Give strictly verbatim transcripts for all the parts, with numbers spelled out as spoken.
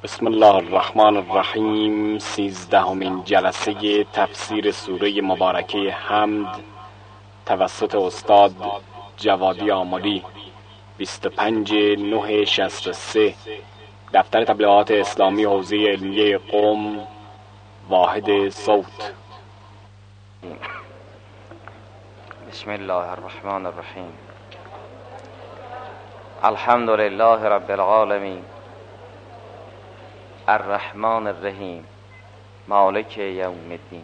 بسم الله الرحمن الرحیم. سیزدهمین جلسه تفسیر سوره مبارکه حمد توسط استاد جوادی آملی، بیست و پنج نه شصت و سه، دفتر تبلیغات اسلامی حوزه علمیه قم، واحد صوت. بسم الله الرحمن الرحیم. الحمد لله رب العالمین، الرحمن الرحیم، مالک یوم الدین.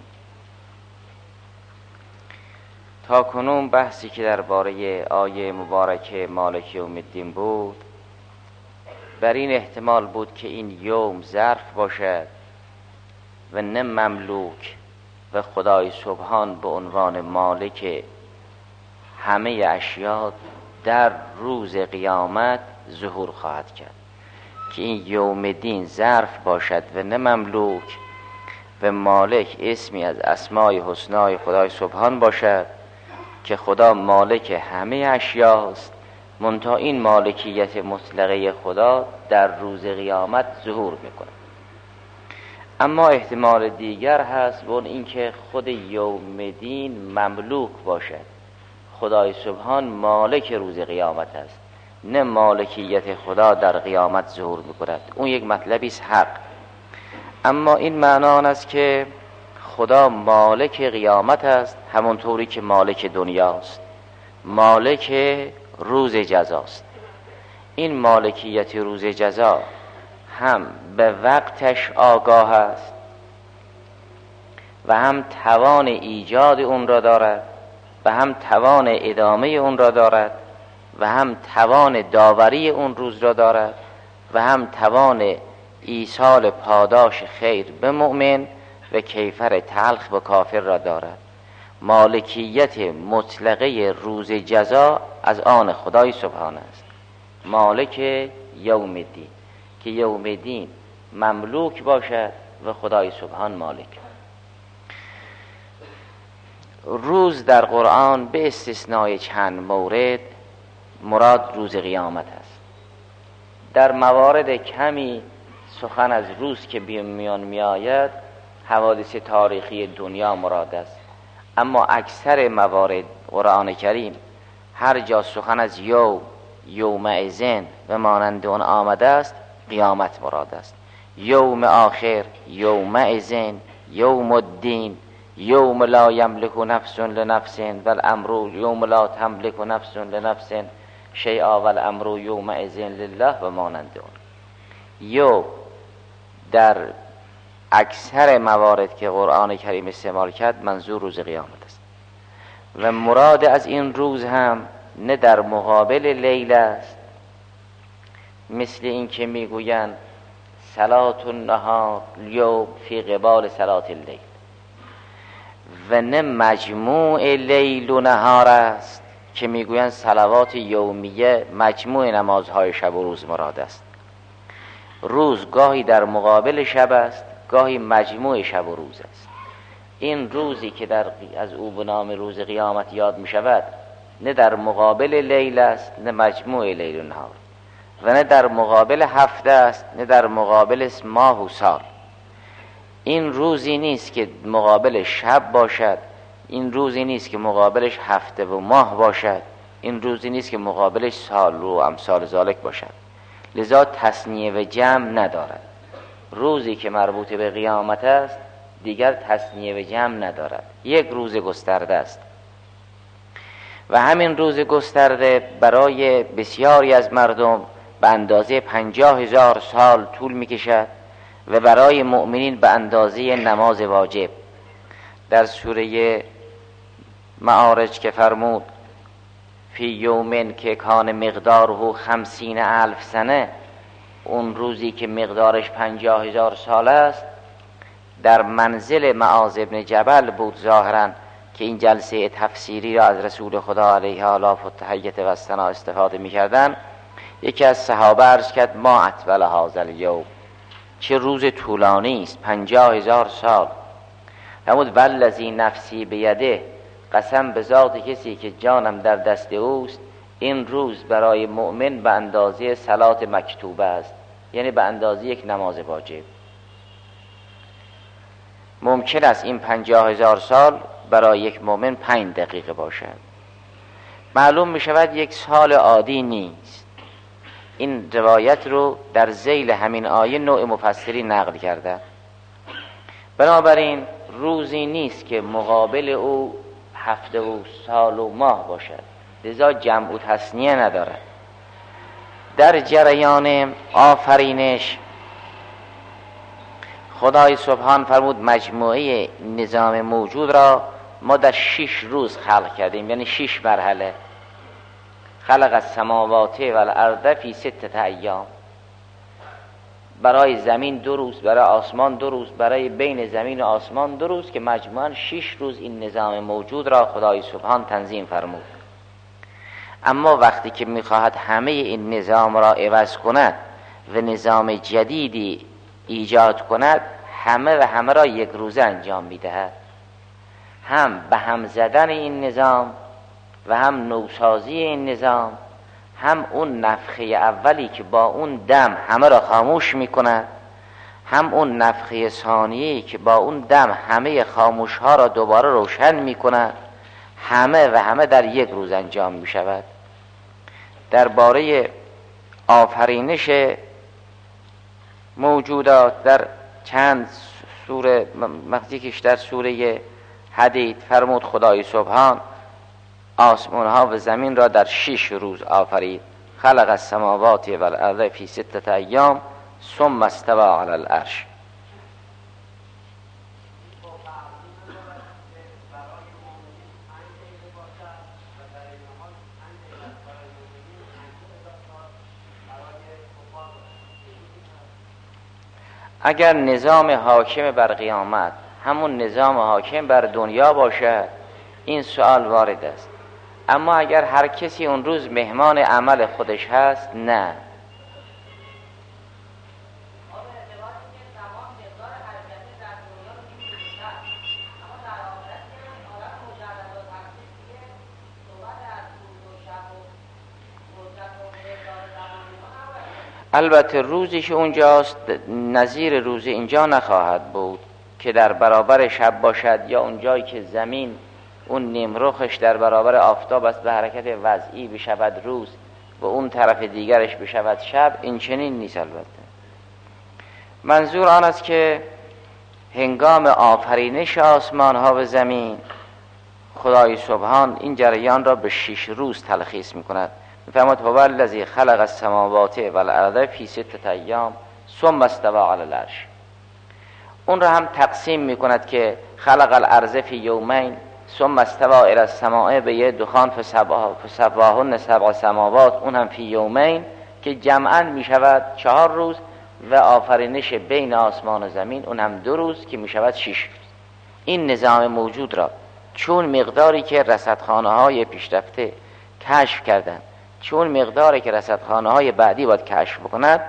تا کنون بحثی که درباره آیه مبارکه مالک یوم الدین بود، بر این احتمال بود که این یوم ظرف باشد و نه مملوک و خدای سبحان به عنوان مالک همه اشیا در روز قیامت ظهور خواهد کرد، که این یوم دین ظرف باشد و نه مملوک و مالک اسمی از اسمای حسنای خدای سبحان باشد که خدا مالک همه اشیاست، منتها این مالکیت مطلقه خدا در روز قیامت ظهور میکنه. اما احتمال دیگر هست و اون اینکه خود یوم دین مملوک باشد، خدای سبحان مالک روز قیامت است، نه مالکیت خدا در قیامت ظهور میکند. اون یک مطلبی است حق. اما این معنا آن است که خدا مالک قیامت است، همونطوری که مالک دنیاست، مالک روز جزاست. این مالکیت روز جزا هم به وقتش آگاه است و هم توان ایجاد اون را دارد و هم توان ادامه اون را دارد و هم توان داوری اون روز را دارد و هم توان ایصال پاداش خیر به مؤمن و کیفر تلخ به کافر را دارد. مالکیت مطلقه روز جزا از آن خدای سبحان است، مالک یوم الدین، که یوم الدین مملوک باشد و خدای سبحان مالک. روز در قرآن به استثنای چند مورد مراد روز قیامت است. در موارد کمی سخن از روز که میان می آید حوادث تاریخی دنیا مراد است، اما اکثر موارد قرآن کریم هر جا سخن از یوم، یومئذ و مانند آن آمده است قیامت مراد است. یوم آخر، یومئذ، یوم الدین، یوم لا یملک نفس لنفس والامر یوم لا تملک نفس لنفس شیئا والامر یومئذ لله و مانند آن. یوم در اکثر موارد که قرآن کریم استعمال کرد منظور روز قیامت است و مراد از این روز هم نه در مقابل لیل است، مثل این که میگویند صلات النهار یوم فی قبال صلات اللیل، و نه مجموع لیل و نهار است که میگویند صلوات یومیه مجموع نمازهای شب و روز مراد است. روز گاهی در مقابل شب است، گاهی مجموع شب و روز است. این روزی که در از او به نام روز قیامت یاد می شود نه در مقابل لیل است نه مجموع لیل و نهار، و نه در مقابل هفته است نه در مقابل ماه و سال. این روزی نیست که مقابل شب باشد، این روزی نیست که مقابلش هفته و ماه باشد، این روزی نیست که مقابلش سال و امثال ذالک باشد. لذا تثنیه و جمع ندارد. روزی که مربوط به قیامت است دیگر تثنیه و جمع ندارد، یک روز گسترده است و همین روز گسترده برای بسیاری از مردم به اندازه پنجاه هزار سال طول می کشد و برای مؤمنین به اندازه نماز واجب. در سوره معارج که فرمود فی یومن که کان مقداره خمسین الف سنه، اون روزی که مقدارش پنجاه هزار سال است، در منزل معاذ ابن جبل بود ظاهرا که این جلسه تفسیری را از رسول خدا علیه آلاف و تحیت و ثنا استفاده می کردن. یکی از صحابه عرض کرد ما اطول هذا الیوم، چه روز طولانی است، پنجاه هزار سال. فرمود والذی نفسی بیده، قسم به ذات کسی که جانم در دست اوست، این روز برای مؤمن به اندازه صلات مکتوبه است. یعنی به اندازه یک نماز واجب. ممکن است این پنجاه هزار سال برای یک مؤمن پنج دقیقه باشد. معلوم می شود یک سال عادی نیست. این روایت رو در ذیل همین آیه نوع مفسری نقل کرده. بنابراین روزی نیست که مقابل او هفته و سال و ماه باشد، لذا جمع و تثنیه ندارد. در جریان آفرینش خدای سبحان فرمود مجموعه نظام موجود را ما در شش روز خلق کردیم، یعنی شش مرحله. خلق السماوات والارض فی ستة ایام، برای زمین دو روز، برای آسمان دو روز، برای بین زمین و آسمان دو روز، که مجموعاً شش روز این نظام موجود را خدای سبحان تنظیم فرمود. اما وقتی که میخواهد همه این نظام را عوض کند و نظام جدیدی ایجاد کند، همه و همه را یک روزه انجام میدهد. هم به هم زدن این نظام و هم نوسازی این نظام، هم اون نفخه اولی که با اون دم همه را خاموش میکند، هم اون نفخه ثانیه‌ای که با اون دم همه خاموش ها را دوباره روشن میکند. همه و همه در یک روز انجام میشود. درباره آفرینش موجودات در چند سوره، یکیش در سوره حدید فرمود خدای سبحان آسمان ها و زمین را در شش روز آفرید. خلق السماوات والارض فی ستة ایام ثم استوى علی العرش. اگر نظام حاکم بر قیامت همون نظام حاکم بر دنیا باشه، این سوال وارد است. اما اگر هر کسی اون روز مهمان عمل خودش هست، نه. البته روزیش اونجاست نظیر روز اینجا نخواهد بود که در برابر شب باشد، یا اونجایی که زمین اون نیمرخش در برابر آفتاب است به حرکت وضعی بشود روز و اون طرف دیگرش بشود شب. این چنین نیست. البته منظور آن است که هنگام آفرینش آسمان ها و زمین خدای سبحان این جریان را به شش روز تلخیص می کند. می‌فرماید هو الذی خلق السماوات والارض فی ستة ایام ثم استوى علی العرش. اون را هم تقسیم می کند که خلق الارض فی یومین ثم استوى الی السماء به یه دخان فسواهن سبع سماوات، اون هم فی یومین، که جمعاً می شود چهار روز، و آفرینش بین آسمان و زمین اون هم دو روز که می شود شش روز. این نظام موجود را چون مقداری که رصدخانه های پیشرفته کشف کردند، چون مقداری که رصدخانه های بعدی باید کشف بکند،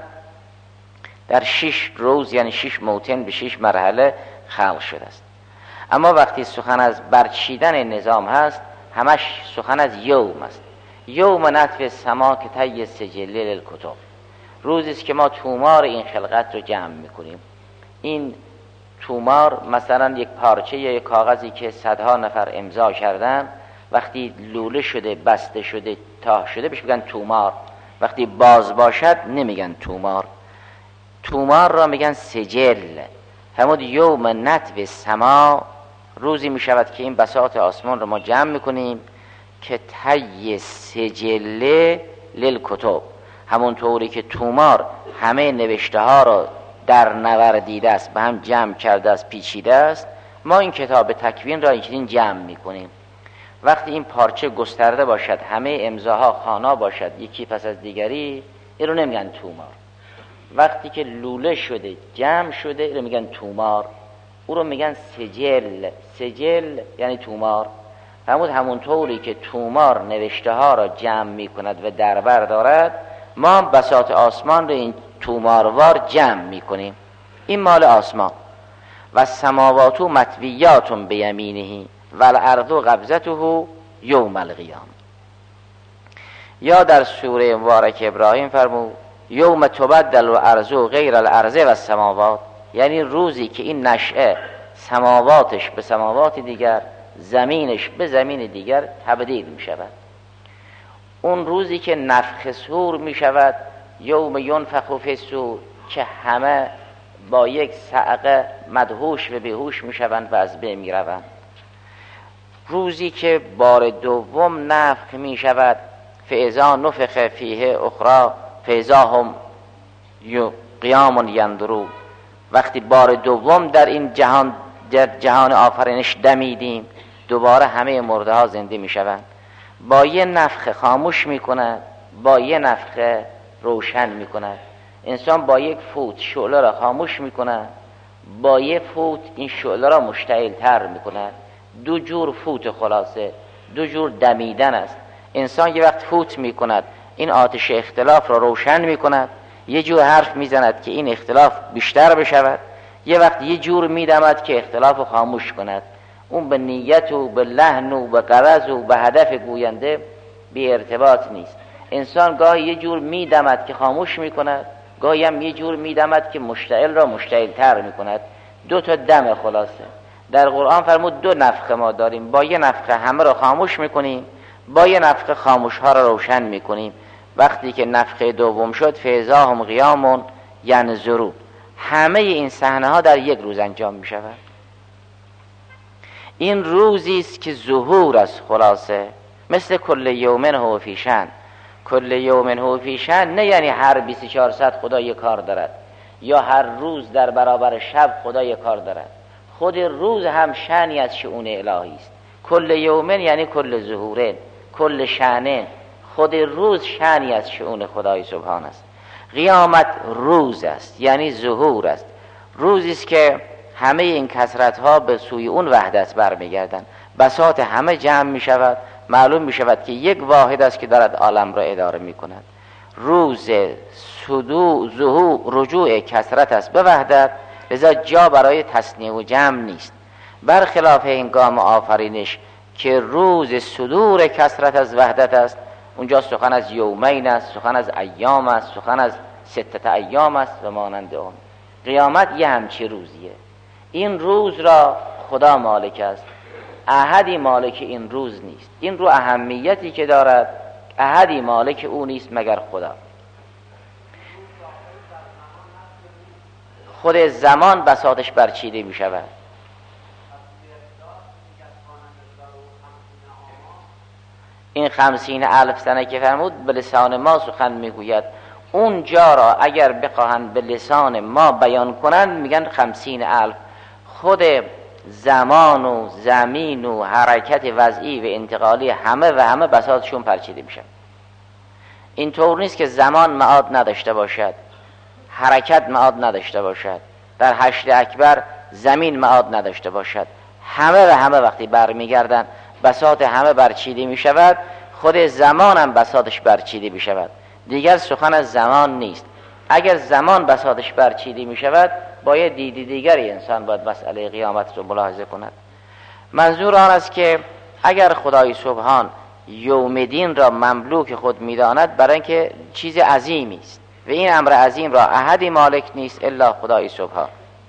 در شش روز یعنی شش موطن به شش مرحله خلق شده است. اما وقتی سخن از برچیدن نظام هست، همش سخن از یوم است. یوم نطف سما که طی سجل للکتب، روزی است که ما تومار این خلقت رو جمع میکنیم. این تومار مثلا یک پارچه یا یک کاغذی که صدها نفر امضا کردن، وقتی لوله شده، بسته شده، تاه شده بهش میگن تومار. وقتی باز باشد نمیگن تومار. تومار را میگن سجل. همون یوم نطو سما، روزی میشود که این بساط آسمان رو ما جمع میکنیم که طی سجل للکتب، همون طوری که تومار همه نوشته ها را در نوردیده است، به هم جمع کرده است، پیچیده است، ما این کتاب تکوین را اینچنین جمع میکنیم. وقتی این پارچه گسترده باشد، همه امضاها خوانا باشد یکی پس از دیگری، این رو نمیگن تومار. وقتی که لوله شده، جمع شده، این رو میگن تومار. او رو میگن سجل. سجل یعنی تومار. فرمود همون طوری که تومار نوشته ها را جمع میکند و دربر دارد، ما بساط آسمان رو این توماروار جمع میکنیم. این مال آسمان. و سماوات مطویات بیمینه و الارض قبضته یوم القیامه. یا در سوره مبارک ابراهیم فرمود یوم تبدل الارض غیر الارض و السماوات، یعنی روزی که این نشأه سماواتش به سماوات دیگر، زمینش به زمین دیگر تبدیل می شود. اون روزی که نفخ صور می شود، یوم ینفخ فی الصور، که همه با یک صعقه مدهوش و بیهوش می شوند و از بین می روند. روزی که بار دوم نفخ می شود، فاذا نفخ فیه اخرى فاذا هم قیام ینظرون، وقتی بار دوم در این جهان در جهان آفرینش دمیدیم، دوباره همه مرده ها زنده می شوند. با یه نفخ خاموش می کند، با یه نفخ روشن می کند. انسان با یک فوت شعله را خاموش می کند، با یک فوت این شعله را مشتعل تر می کند. دو جور فوت، خلاصه دو جور دمیدن است. انسان یه وقت فوت می کند، این آتش اختلاف را روشن می کند، یه جور حرف می زند که این اختلاف بیشتر بشود، یه وقت یه جور می دمد که اختلاف را خاموش کند. اون به نیت و به لحن و به غرض و به هدف گوینده بی ارتباط نیست. انسان گاهی یه جور می دمد که خاموش می کند، گاهی هم یه جور می دمد که مشتعل را مشتعل تر می کند. دو تا دم خلاصه. در قرآن فرمود دو نفخه ما داریم، با یه نفخه همه را خاموش می کنیم، با یه نفخه خاموش ها را روشن می کنیم. وقتی که نفخه دوم شد، فاذا هم قیام ینظرون، همه این صحنه ها در یک روز انجام می شود. این روزی است که ظهور است، خلاصه مثل کل یوم هو فی شأن. کل یوم هو فی شأن نه یعنی هر بیست و چهار ساعت خدا یک کار دارد، یا هر روز در برابر شب خدا یک کار دارد. خود روز هم شأنی از شؤون الهی است. کل یوم یعنی کل ظهورن، کل شأن. خود روز شأنی از شؤون خدای سبحان است. قیامت روز است، یعنی ظهور است. روزی است که همه این کثرت ها به سوی اون وحدت برمیگردند. بساط همه جمع می شود، معلوم می شود که یک واحد است که دارد عالم را اداره می کند. روز صدو ظهور رجوع کثرت است به وحدت، لذا جا برای تصنیع و جمع نیست. برخلاف هنگام آفرینش که روز صدور کثرت از وحدت است، اونجا سخن از یومین است، سخن از ایام است، سخن از ستت ایام است و مانند اون. قیامت یه همچی روزیه. این روز را خدا مالک است، احدی مالک این روز نیست. این رو اهمیتی که دارد، احدی مالک او نیست مگر خدا. خود زمان بساطش برچیده می شود. این خمسین الف سنه که فرمود به لسان ما سخن میگوید، اون جا را اگر بخواهند به لسان ما بیان کنند میگن خمسین الف. خود زمان و زمین و حرکت وضعی و انتقالی همه و همه بساطشون پرچیده میشن. این طور نیست که زمان معاد نداشته باشد، حرکت معاد نداشته باشد، در حشر اکبر زمین معاد نداشته باشد. همه و همه وقتی برمیگردن بساط همه برچیده می شود، خود زمان هم بساطش برچیده می شود. دیگر سخن از زمان نیست. اگر زمان بساطش برچیده می شود، باید دیدی دیگری انسان باید مسئله قیامت رو ملاحظه کند. منظور آن است که اگر خدای سبحان یوم دین را مملوک خود می داند، برای اینکه چیز عظیمی است و این امر عظیم را احدی مالک نیست الا خدای سبحان.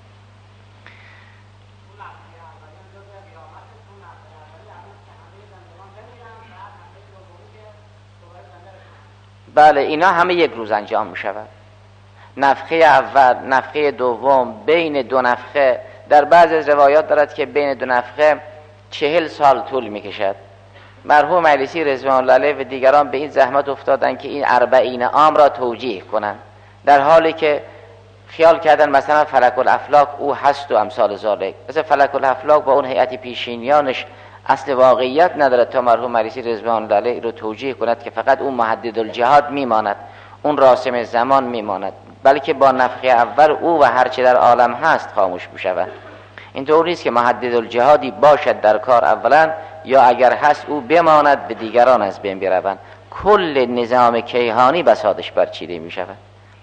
بله، اینا همه یک روز انجام می شود. نفخه اول، نفخه دوم، بین دو نفخه، در بعض از روایات دارد که بین دو نفخه چهل سال طول می کشد. مرحوم مجلسی رضوان الله علیه و دیگران به این زحمت افتادن که این اربعین عام را توجیه کنند، در حالی که خیال کردن مثلا فلک الافلاک او هست و امثال ذالک. مثلا فلک الافلاک با اون هیئت پیشینیانش اصل واقعیت ندارد تا مرحوم مجلسی رضوان الله علیه رو توجیه کند که فقط اون محدد الجهاد میماند، اون راسم زمان میماند، بلکه با نفخه اول او و هرچه در عالم هست خاموش میشود. این طور نیست که محدد الجهادی باشد در کار اولا، یا اگر هست او بماند به دیگران از بین بروند. کل نظام کیهانی بساطش برچیده میشود.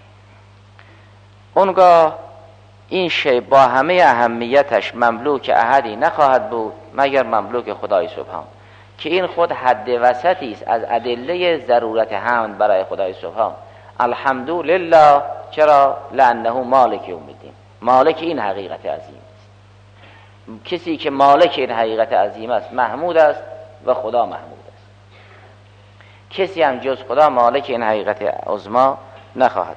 اونگاه این شی با همه اهمیتش مملوک احدی نخواهد بود مگر مملوک خدای سبحان، که این خود حد وسطی است از ادله ضرورت حمد برای خدای سبحان. الحمدلله. چرا؟ لانه مالک یوم الدین، مالک این حقیقت عظیم است. کسی که مالک این حقیقت عظیم است محمود است و خدا محمود است. کسی هم جز خدا مالک این حقیقت عظما نخواهد.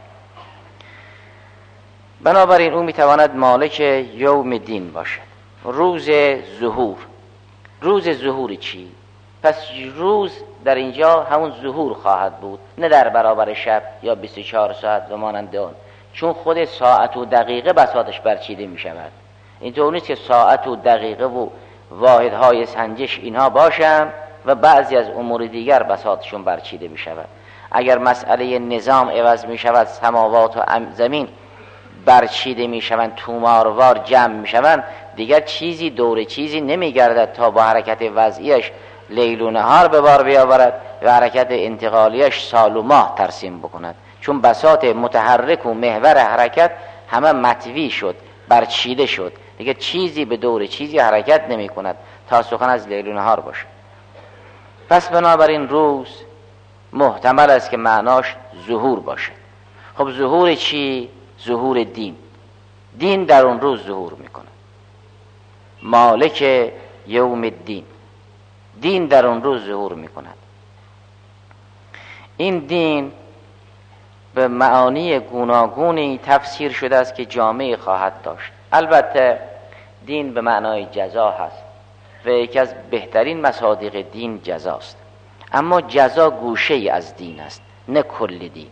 بنابراین او میتواند مالک یوم الدین باشد، روز ظهور. روز ظهور چی؟ پس روز در اینجا همون ظهور خواهد بود، نه در برابر شب یا بیست و چهار ساعت و مانند آن، چون خود ساعت و دقیقه بساطش برچیده می شود. اینطور نیست که ساعت و دقیقه و واحدهای سنجش اینها باشند و بعضی از امور دیگر بساطشون برچیده می شود. اگر مسئله نظام عوض می شود، سماوات و زمین برچیده می شوند، توماروار جمع می شوند، دیگر چیزی دور چیزی نمی گردد تا با حرکت وضعیش لیل و نهار به بار بیاورد و حرکت انتقالیش سال و ماه ترسیم بکند، چون بساط متحرک و محور حرکت همه مطوی شد، برچیده شد، دیگر چیزی به دور چیزی حرکت نمی کند تا سخن از لیل و نهار باشد. پس بنابراین روز محتمل است که معناش ظهور باشد. خب ظهور چی؟ ظهور دین. دین در اون روز ظهور میکنه، مالک یوم الدین. دین در اون روز ظهور میکند. این دین به معانی گوناگونی تفسیر شده است که جامعه خواهد داشت. البته دین به معنای جزا هست و یکی از بهترین مصادیق دین جزاست، اما جزا گوشه از دین است، نه کل دین.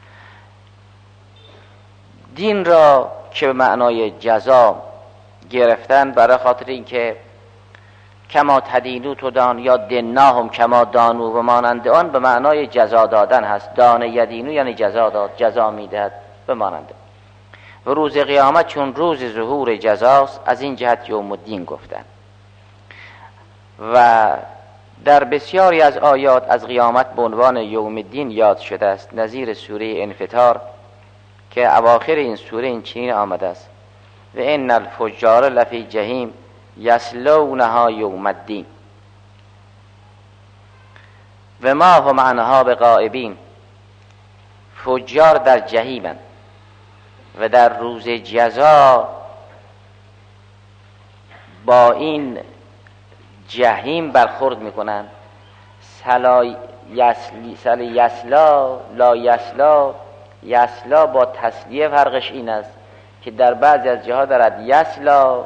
دین را که به معنای جزا گرفتن برای خاطر اینکه کما تدینو تدان یا دناهم کما دانو و مانند آن به معنای جزا دادن هست. دانه یدینو یعنی جزا داد، جزا میدهد به مانند. و روز قیامت چون روز ظهور جزاست، از این جهت یوم الدین گفتن. و در بسیاری از آیات از قیامت به عنوان یوم الدین یاد شده است، نظیر سوره انفطار که اواخر این سوره این چنین آمده است: و ان الفجار لفی جهیم یصلونها یوم الدین و ما هم عنها بغائبین. فجار در جهیمند و در روز جزا با این جهیم برخورد میکنن. سلا یسلی سل یسلا لا یسلا. یسلا با تسلیه فرقش این است که در بعضی از جاها دارد یسلا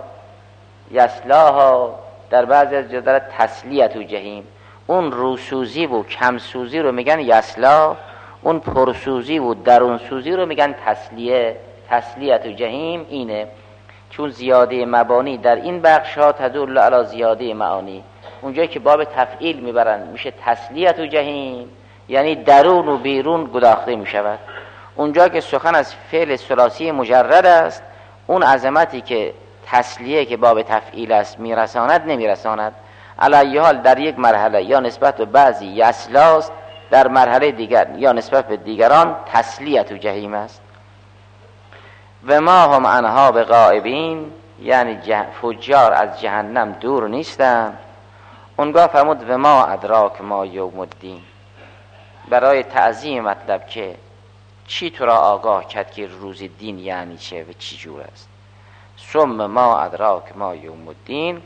یسلاها، در بعضی از جاها دارد تسلیت و جهیم. اون روسوزی و کمسوزی رو میگن یسلا، اون پرسوزی و درونسوزی رو میگن تسلیه. تسلیت و جهیم اینه، چون زیاده مبانی در این بخش ها تدل علی زیاده معانی. اونجایی که باب تفعیل میبرن میشه تسلیت و جهیم، یعنی درون و بیرون گداخته میشود. اونجا که سخن از فعل ثلاثی مجرد است، اون عظمتی که تسلیه که باب تفعیل است میرساند نمیرساند. علی حال در یک مرحله یا نسبت به بعضی یسلاست، در مرحله دیگر یا نسبت به دیگران تسلیت و جهیم است. و ما هم عنها بغائبین، یعنی فجار از جهنم دور نیستند. اونگاه فرمود و ما ادراک ما یوم الدین، برای تعظیم مطلب که چی تو را آگاه کرد که روز دین یعنی چه و چی جور است. ثم ما ادراک ما یوم الدین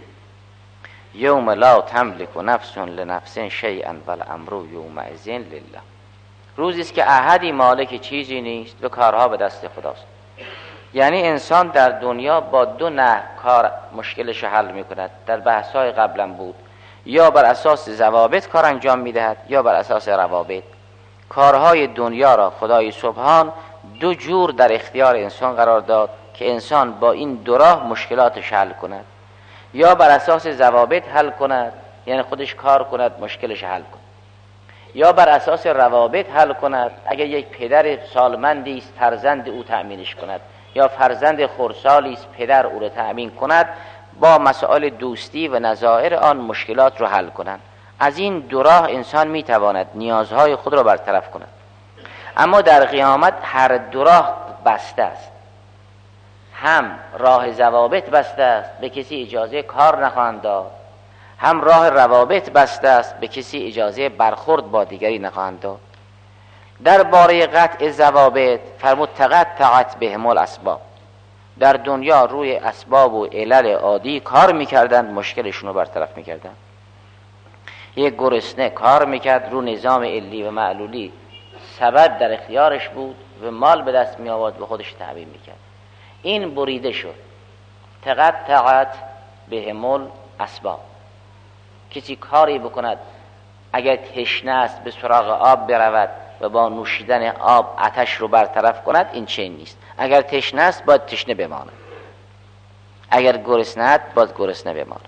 یوم لا تملک نفس لنفس شیئا والامر یومئذ لله. روزی است که احدی مالک چیزی نیست و کارها به دست خداست. یعنی انسان در دنیا با دو نحو کار مشکلش حل میکند. در بحث‌های قبلا بود، یا بر اساس ضوابط کار انجام میدهد یا بر اساس روابط. کارهای دنیا را خدای سبحان دو جور در اختیار انسان قرار داد که انسان با این دو راه مشکلاتش حل کند، یا بر اساس ضوابط حل کند، یعنی خودش کار کند مشکلش حل کند، یا بر اساس روابط حل کند. اگر یک پدر سالمندی است فرزند او تأمینش کند، یا فرزند خردسالی است پدر او را تأمین کند، با مسائل دوستی و نظائر آن مشکلات رو حل کنند. از این دو راه انسان میتواند نیازهای خود را برطرف کند. اما در قیامت هر دو راه بسته است. هم راه ضوابط بسته است، به کسی اجازه کار نخواهند داد، هم راه روابط بسته است، به کسی اجازه برخورد با دیگری نخواهند داد. در باره قطع ضوابط فرمود تقطعت بهم الاسباب. در دنیا روی اسباب و علل عادی کار میکردن، مشکلشون رو برطرف میکردن. یک گرسنه کار میکرد رو نظام علی و معلولی، سبد در اختیارش بود و مال به دست می آورد و خودش تعبیه میکرد. این بریده شد. تقطعت بهم الاسباب. کسی کاری بکند اگر تشنه است به سراغ آب برود و با نوشیدن آب آتش رو برطرف کند، این چنین نیست. اگر تشنه است باید تشنه بماند، اگر گرسنه است باید گرسنه بماند.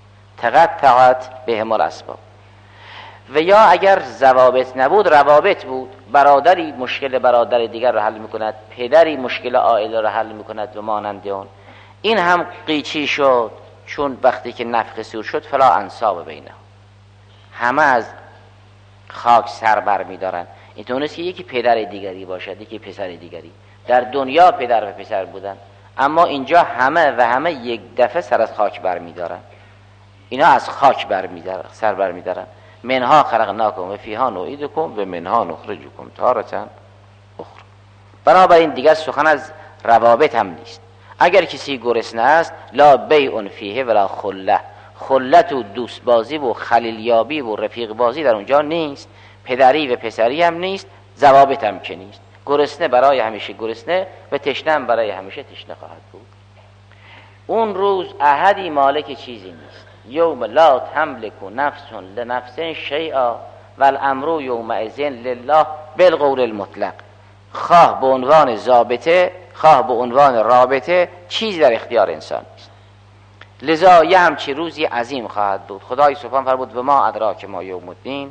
تقطعت بهم الاسباب. و یا اگر ضوابط نبود روابط بود، برادری مشکل برادر دیگر رو حل میکند، پدری مشکل عائله رو حل میکند و مانند اون. این هم قیچی شد، چون وقتی که نفخ صور شد فلا انساب بینه، همه از خاک سر بر میدارن. اینطور نیست که یکی پدر دیگری باشد یکی پسر دیگری. در دنیا پدر و پسر بودن، اما اینجا همه و همه یک دفعه سر از خاک بر میدارن. اینا از خاک بر میدارن، سر بر میدارن. منها خلقناکم و فیها نعیدکم و منها نخرجکم تارة اخرى. بنابراین دیگر سخن از روابط هم نیست. اگر کسی گرسنه است لا بیع فیه ولا خله، خلت و دوست بازی و خلیلیابی و رفیق بازی در اونجا نیست، پدری و پسری هم نیست، ضوابط هم که نیست. گرسنه برای همیشه گرسنه و تشنه هم برای همیشه تشنه خواهد بود. اون روز احدی مالک چیزی نیست. یوم لا تملک نفس لنفس شیئا والامر یومئذ لله بالقول المطلق. خواه به عنوان ضابطه خواه به عنوان رابطه چیزی در اختیار انسان نیست. لذا یه همچی روزی عظیم خواهد بود. خدای سبحان فرمود و ما ادراک ما یوم الدین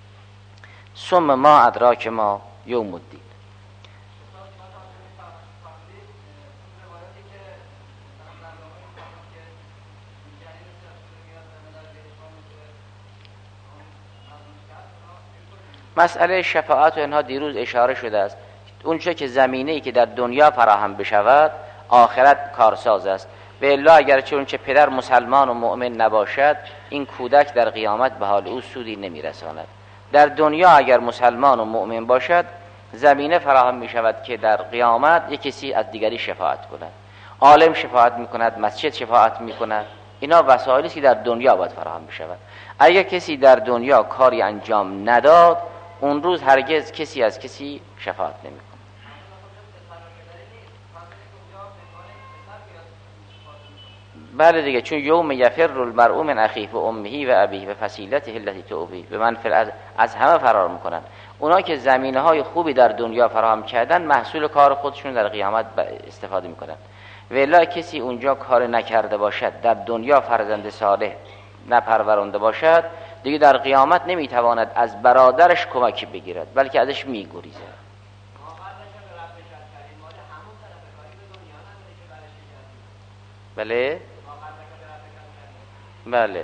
ثم ما ادراک ما یوم الدین. مسئله شفاعت و اینها دیروز اشاره شده است. اونچه که زمینه‌ای که در دنیا فراهم بشود آخرت کارساز است. و الا اگرچه اونچه پدر مسلمان و مؤمن نباشد این کودک در قیامت به حال او سودی نمیرساند. در دنیا اگر مسلمان و مؤمن باشد زمینه فراهم می شود که در قیامت یک کسی از دیگری شفاعت کند. عالم شفاعت می کند، مسجد شفاعت می کند. اینا وسایلی است که در دنیا باید فراهم بشود. اگر کسی در دنیا کاری انجام نداد اون روز هرگز کسی از کسی شفاعت نمی کند. بله دیگه، چون یوم یفر المرء من اخیه و امه و ابیه و فصیلته التي تؤویه به من از, از همه فرار میکنن. اونا که زمینه های خوبی در دنیا فراهم کردن محصول کار خودشون در قیامت استفاده میکنن. ولی کسی اونجا کار نکرده باشد، در دنیا فرزند صالح نپرورانده باشد، دیگه در قیامت نمیتواند از برادرش کمکی بگیرد بلکه ازش میگریزه. بله بله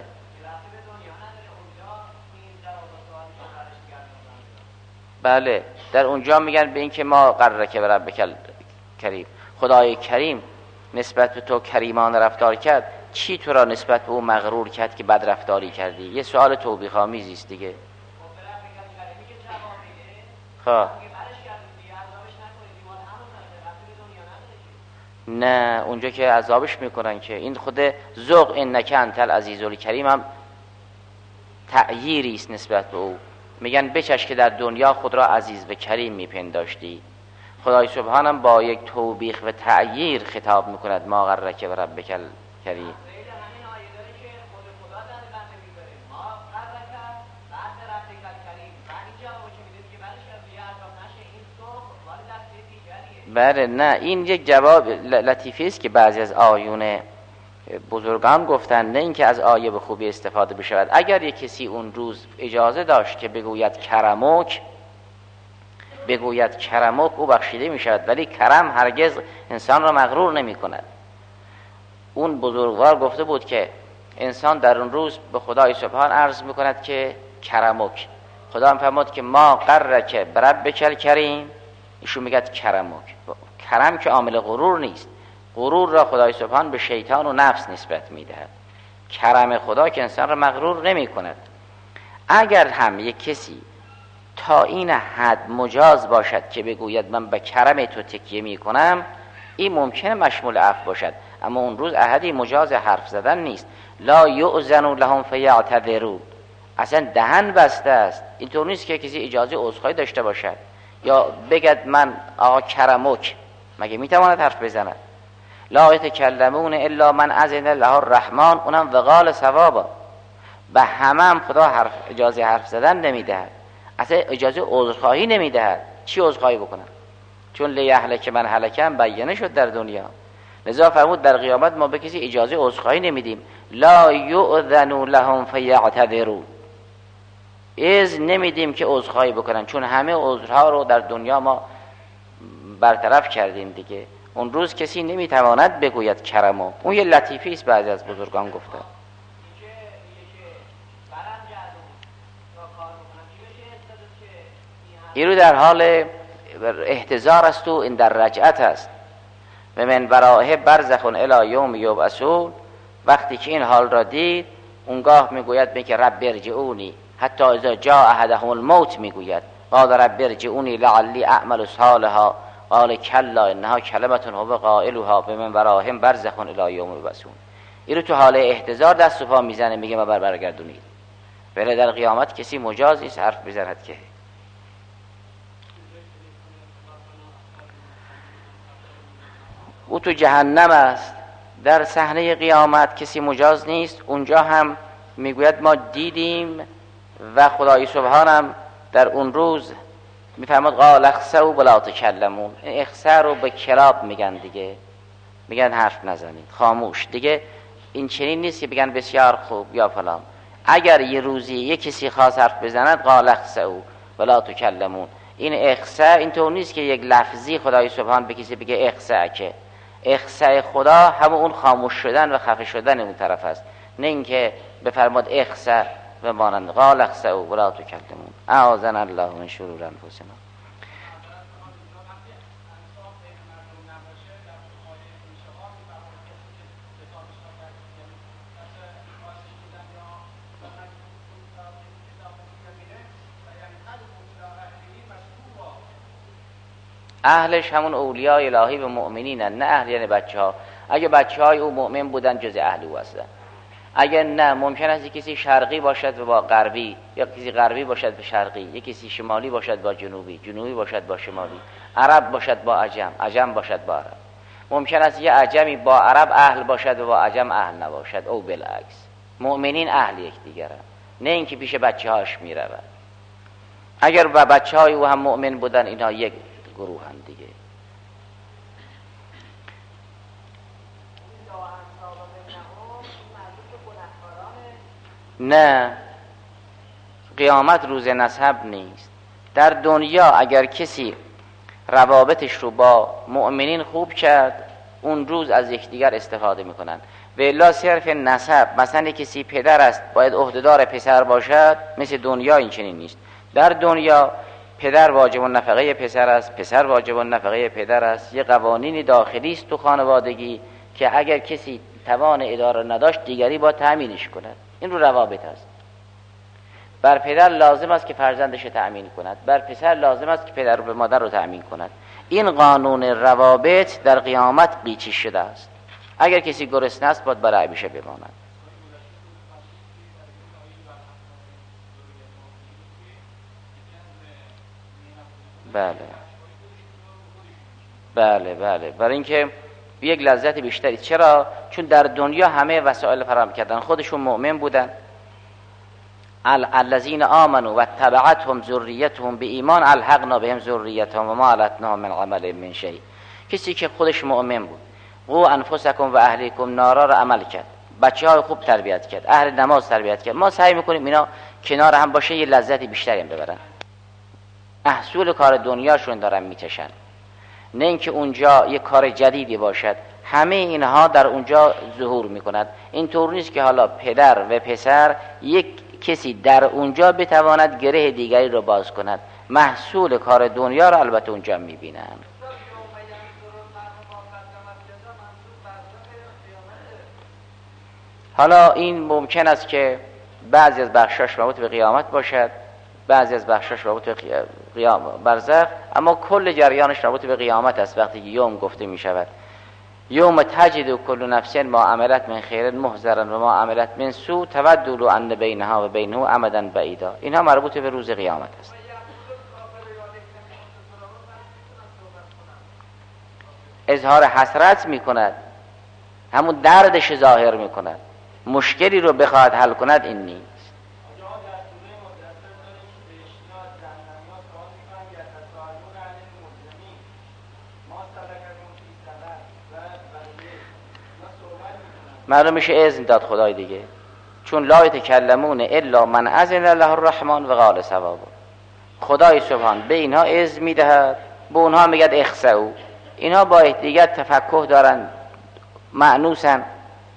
بله در اونجا میگن به این که ما قرره که برب بکل کریم، خدای کریم نسبت به تو کریمان رفتار کرد، چی تو را نسبت به او مغرور کرد که بد رفتاری کردی؟ یه سوال توبیخ آمیزی است دیگه. خب نه، اونجا که عذابش میکنن که این خود ذوق انک انت العزیز الکریم هم تعییری است نسبت به او. میگن بچش که در دنیا خود را عزیز و کریم میپنداشتی. خدای سبحانم با یک توبیخ و تعییر خطاب میکند ما غرک بربک الکریم. بله نه، این یک جواب لطیفی است که بعضی از آیون بزرگان گفتن، نه اینکه از آیه به خوبی استفاده بشود. اگر یک کسی اون روز اجازه داشت که بگوید کرمک بگوید کرمک او بخشیده می شود، ولی کرم هرگز انسان را مغرور نمی کند. اون بزرگوار گفته بود که انسان در اون روز به خدای سبحان عرض می کند که کرمک. خدا هم فرمود که ما غرک بربک الکریم، ایشون میگه کرمک. کرم که عامل غرور نیست. غرور را خدای سبحان به شیطان و نفس نسبت میدهد. کرم خدا که انسان را مغرور نمی کند. اگر هم یک کسی تا این حد مجاز باشد که بگوید من به کرم تو تکیه می کنم، این ممکنه مشمول عفو باشد، اما اون روز احدی مجاز حرف زدن نیست. لا یؤذن لهم فیعتذرون، اصلا دهن بسته است. اینطور نیست که کسی اجازه عذرخواهی داشته باشد یا بگد من آقا کرمک، مگه میتواند حرف بزند؟ لا یتکلمون الا من اذن له الرحمن، اونم وقال ثوابا، به همه هم خدا حرف اجازه حرف زدن نمیدهد، اصلا اجازه عذرخواهی نمیدهد. چی عذرخواهی بکنم؟ چون لیهلک من هلکم بیانه شد در دنیا، لذا فرمود در قیامت ما به کسی اجازه عذرخواهی نمیدیم. لا یؤذن لهم فیعتذرون، اذن نمیدیم که عذرخواهی بکنن، چون همه عذرها رو در دنیا ما برطرف کردیم دیگه. اون روز کسی نمیتواند بگوید کرمو. اون یه لطیفی است بعضی از بزرگان گفته. این رو در حال احتضار است و این در رجعت است. و من ورائه برزخ الی یوم یبعثون، وقتی که این حال را دید اونگاه میگوید میگه رب ارجعونی، حتی اذا جاء احدهم الموت میگوید قال رب ارجعونی لعلی اعمل صالحا قال کلا انها کلمه هو قائلها و من ورائهم برزخ الی یوم یبعثون. این رو تو حال احتضار دست و پا میزنه، میگه ما بر برگردونید. ولی در قیامت کسی مجاز نیست حرف بزند که او تو جهنم است. در صحنه قیامت کسی مجاز نیست. اونجا هم میگوید ما دیدیم و خدای سبحانم در اون روز میفرماد قال اخسئوا ولا تکلمون. اخسأ رو به کلاب میگن دیگه، میگن حرف نزنید، خاموش دیگه. این چنین نیست که بگن بسیار خوب یا فلان. اگر یه روزی یه کسی خواست حرف بزند قال اخسئوا ولا تکلمون. این اخسأ اینطور نیست که یک لفظی خدای سبحان به کسی بگه اخسأ، که اخسأ خدا همون اون خاموش شدن و خفه شدن اون طرف است، نه اینکه بفرماد اخسأ و مانند قال اخسئوا ولا تکلمون. اعاذنا الله من شرور انفسنا. اهلش همون اولیاء الهی و مؤمنینن، نه اهل یعنی بچه ها. اگه بچه های او مؤمن بودن جز اهل او هستن. اگر نه ممکن است کسی شرقی باشد و با غربی، یا کسی غربی باشد به شرقی، یا کسی شمالی باشد با جنوبی، جنوبی باشد با شمالی، عرب باشد با عجم، عجم باشد با عرب. ممکن است یه عجمی با عرب اهل باشد و با عجم اهل نباشد، او بالعکس. مؤمنین اهل یکدیگرند، نه اینکه پیش بچه هاش میرود. اگر با بچه های او هم مؤمن بودن اینا یک گروه هم دیگه. نه، قیامت روز نسب نیست. در دنیا اگر کسی روابطش رو با مؤمنین خوب کرد، اون روز از یکدیگر استفاده میکنن. و الا صرف نسب، مثلا کسی پدر است باید عهدهدار پسر باشد، مثل دنیا این چنین نیست. در دنیا پدر واجب النفقه پسر است، پسر واجب النفقه پدر است. یه قوانینی داخلی است تو خانوادگی که اگر کسی توان اداره نداشت دیگری با تأمینش کند. این رو روابط است. بر پدر لازم است که فرزندش تأمین کند، بر پسر لازم است که پدر رو به مادر رو تأمین کند. این قانون روابط در قیامت قیچی شده است. اگر کسی گرسنه است باید برای عیبش بماند. بله بله بله، برای اینکه یک لذت بیشتری. چرا؟ چون در دنیا همه وسایل فراهم کردن، خودشون مؤمن بودن. الذین آمنوا و تبعتهم ذریتهم به ایمان الحقنا بهم ذریتهم و ما علتناهم من عمل من شیء. کسی که خودش مؤمن بود، قوا انفسکم و اهلیکم نارا را عمل کرد، بچه های خوب تربیت کرد، اهل نماز تربیت کرد. ما سعی میکنیم اینا کنار هم باشه، یه لذت بیشتری هم ببرن. محصول کار دنیاشون دارن میچشن، نه اینکه اونجا یک کار جدیدی باشد. همه اینها در اونجا ظهور میکند. اینطور نیست که حالا پدر و پسر یک کسی در اونجا بتواند گره دیگری رو باز کند. محصول کار دنیا رو البته اونجا میبینند. حالا این ممکن است که بعضی از بخشاش مربوط به قیامت باشد، بعضی از بخشش رابط به قیام برزخ، اما کل جریانش رابط به قیامت است. وقتی که یوم گفته می شود یوم تجد کل نفس ما عملت من خیر محضرا و ما عملت من سوء تود لو ان بینها و بینه امدا بعیدا، اینها مربوط به روز قیامت است. اظهار حسرت می کند، همون دردش ظاهر می کند، مشکلی رو بخواهد حل کند این نیست. معلوم میشه اذن داد خدای دیگه، چون لا یتکلمون الا من اذن له الرحمن و قال صواب. خدای سبحان به اینها اذن میدهد، به اونها میگد اخسئوا. اینها با یکدیگر تفکه دارن، مأنوسن،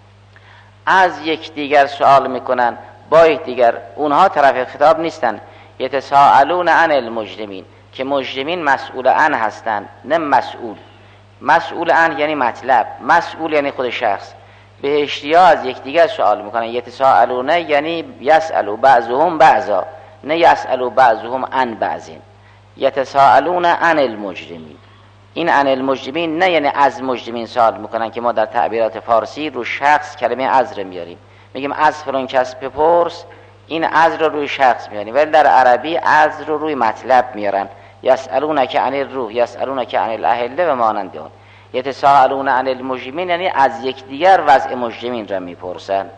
از یکدیگر سوال میکنن، با یکدیگر. اونها طرف خطاب نیستن. یتساءلون عن المجرمین، که مجرمین مسئول عن هستند، نه مسئول. مسئول عن یعنی مطلب، مسئول یعنی خود شخص. بهشتی‌ها از یکدیگر سوال میکنن. یتساءلون یعنی یسألوا بعضهم بعضا، نه یسألوا بعضهم عن بعض. یتساءلون عن المجرمین، این عن المجرمین نه یعنی از مجرمین سوال میکنن که ما در تعبیرات فارسی رو شخص کلمه از رو میاریم، میگیم از فلان کس بپرس، این از رو روی شخص میاریم، ولی در عربی از رو روی مطلب میارن. یسألونک عن الروح، یسألونک عن الاهله و مانند اون. یتساءلون عن المجرمین یعنی از یکدیگر وضع مجرمین را میپرسن.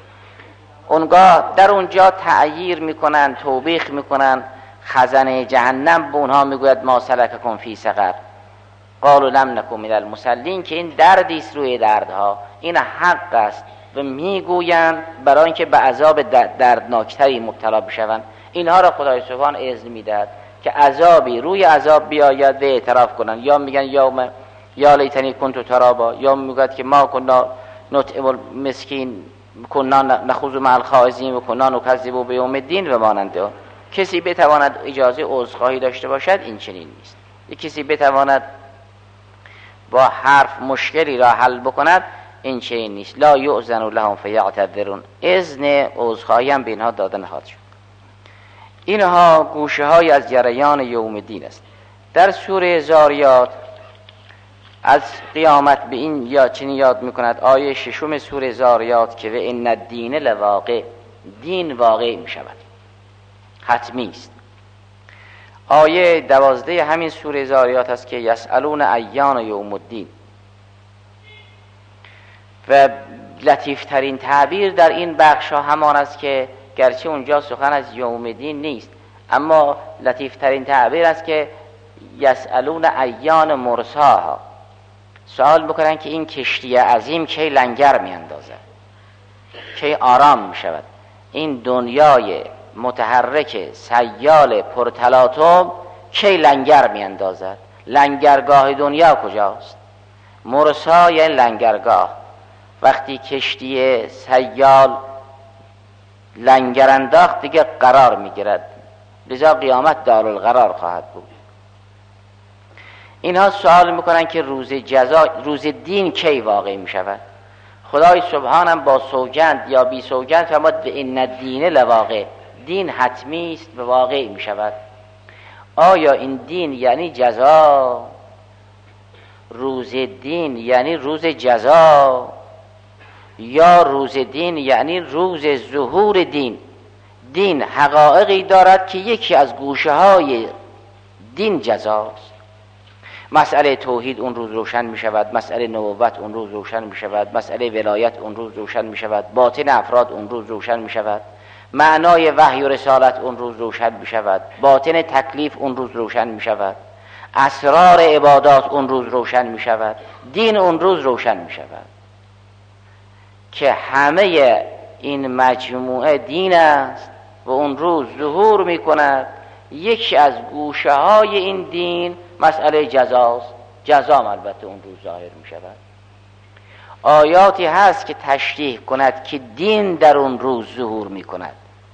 اونگاه در اونجا تعییر میکنن، توبیخ میکنن. خزنه جهنم به اونها میگوید ما سلککم فی سقر قالوا لم نکن من المصلین، که این دردی است روی دردها، این حق است و میگویند برای اینکه به عذاب دردناکتری مبتلا بشوند. اینها را خدای سبحان اذن میدهد که عذابی روی عذاب بیاید و اعتراف کنند. یا میگن یوم یا لیتنی کنت ترابا، یا میگوید که ما کنا نطعم المسکین کنا نخوض مع الخائضین و کنا نکذب بیوم الدین و مانند آن. کسی بتواند اجازه عذرخواهی داشته باشد این چنین نیست. یک کسی بتواند با حرف مشکلی را حل بکند این چنین نیست. لا یؤذن لهم فیعتذرون، اذن عذرخواهی هم به اینها داده نخواهد شد. اینها گوشه های از جریان یوم الدین است. در سوره زاریات از قیامت به این یا چنین یاد میکند، آیه ششم سوره زاریات که و ان الدین لواقع، دین واقع میشود، حتمی است. آیه دوازده همین سوره زاریات است که یسألون ایان یوم الدین، و لطیفترین تعبیر در این بخش ها همان است که گرچه اونجا سخن از یوم الدین نیست، اما لطیفترین تعبیر است که یسألون ایان مرساها، سوال بکنن که این کشتی عظیم کی لنگر می اندازد، کی آرام می شود، این دنیای متحرک سیال پرتلاطم کی لنگر می اندازد، لنگرگاه دنیا کجاست؟ مرسا یعنی لنگرگاه. وقتی کشتی سیال لنگر انداخت دیگه قرار می گیرد، لذا قیامت دارالقرار خواهد بود. اینها سوال میکنن که روز جزا، روز دین کی واقع می شود؟ خدای سبحانم با سوگند یا بی سوگند فرمود به ان الدین لواقع، دین حتمی است و واقع می شود. آیا این دین یعنی جزا؟ روز دین یعنی روز جزا، یا روز دین یعنی روز ظهور دین؟ دین حقایقی دارد که یکی از گوشه های دین جزاست. مسئله توحید اون روز روشن می شود، مسئله نبوت اون روز روشن می شود، مسئله ولایت اون روز روشن می شود، باطن افراد اون روز روشن می شود، معنای وحی و رسالت اون روز روشن می شود، باطن تکلیف اون روز روشن می شود، اسرار عبادات اون روز روشن می شود، دین اون روز روشن می شود که همه این مجموعه دین است و اون روز ظهور می کند. یکی از گوشه های این دین مسئله جزاست. جزا البته اون روز ظاهر می شود. آیاتی هست که تشریح کند که دین در اون روز ظهور می کند.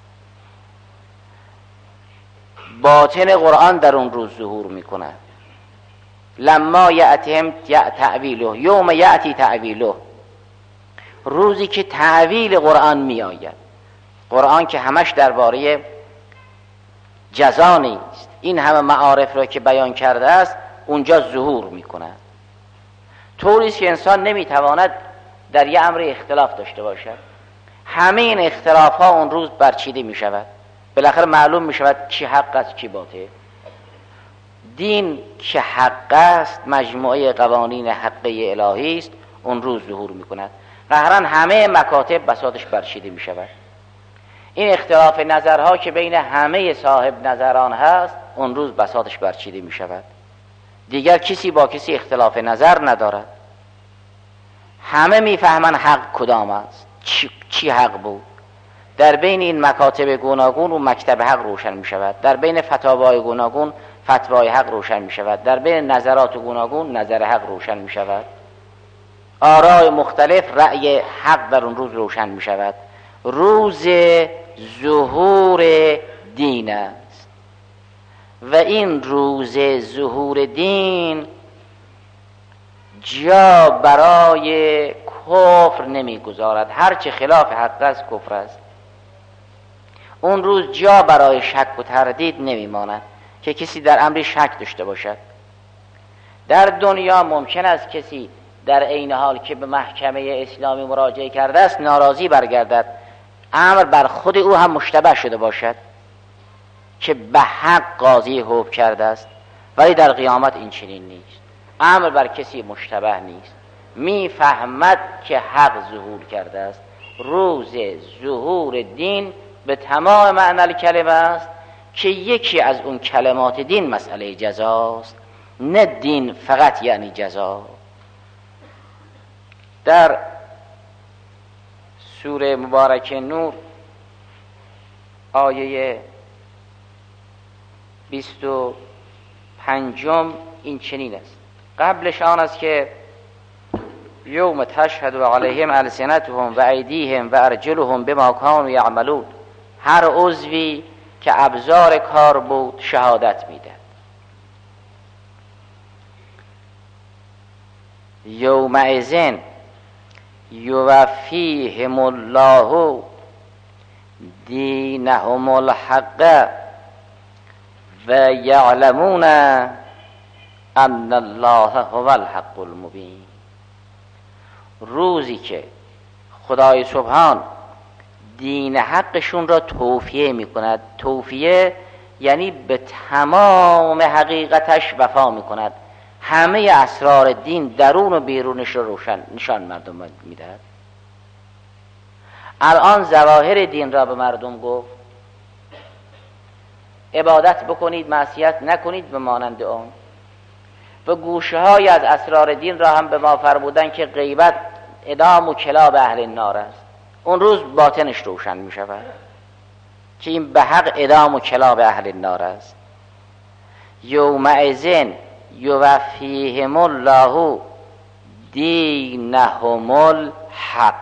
باطن قرآن در اون روز ظهور می کند. لما یأتهم تعویله، یوم یأتی تعویله، روزی که تعویل قرآن می آید. قرآن که همش درباره جزا نیست. این همه معارف را که بیان کرده است اونجا ظهور میکند. طوری است که انسان نمیتواند در یه امر اختلاف داشته باشد. همه این اختلاف ها اون روز برچیده می شود. بالاخره معلوم می شود چی حق است چی باطل. دین که حق است، مجموعه قوانین حقه الهی است، اون روز ظهور می کند. قهرن همه مکاتب بساطش برچیده می شود. این اختلاف نظرها که بین همه صاحب نظران هست اون روز بساطش برچیده می شود. دیگر کسی با کسی اختلاف نظر ندارد. همه میفهمن حق کدام است، چی, چی حق بود. در بین این مکاتب گوناگون و مکتب حق روشن می شود. در بین فتاوای گوناگون فتوای حق روشن می شود. در بین نظرات گوناگون نظر حق روشن می شود. آراء مختلف رأی حق در اون روز روشن می شود. روز ظهور دین است و این روز ظهور دین جا برای کفر نمیگذارد. هرچه خلاف حق است کفر است. اون روز جا برای شک و تردید نمیماند که کسی در امری شک داشته باشد. در دنیا ممکن است کسی در عین حال که به محکمه اسلامی مراجعه کرده است ناراضی برگردد، امر بر خود او هم مشتبه شده باشد که به حق قاضی حکم کرده است، ولی در قیامت این چنین نیست. امر بر کسی مشتبه نیست، میفهمد که حق ظهور کرده است. روز ظهور دین به تمام معنی کلمه است که یکی از اون کلمات دین مسئله جزاست، نه دین فقط یعنی جزا. در سوره مبارکه نور آیه بیست و پنجم این چنین است. قبلش آن است که یوم تشهد علیهم السنتهم و ایدیهم و ارجلهم بما کانوا یعملون. هر عضوی که ابزار کار بود شهادت میده. یومئذ یوفیهم الله دینهم الحق و یعلمون ان الله هو الحق المبین. روزی که خدای سبحان دین حقشون را توفیه می کند. توفیه یعنی به تمام حقیقتش وفا می کند. همه اسرار دین درون و بیرونش را روشن نشان مردم می دهد. الان ظواهر دین را به مردم گفت عبادت بکنید معصیت نکنید به مانند آن، و گوشه های از اسرار دین را هم به ما فرمودن که غیبت ادام و کلاب اهل النار است. اون روز باطنش روشن می شود که این به حق ادام و کلاب اهل النار است. یومئذ یوفیهم الله دینهم الحق.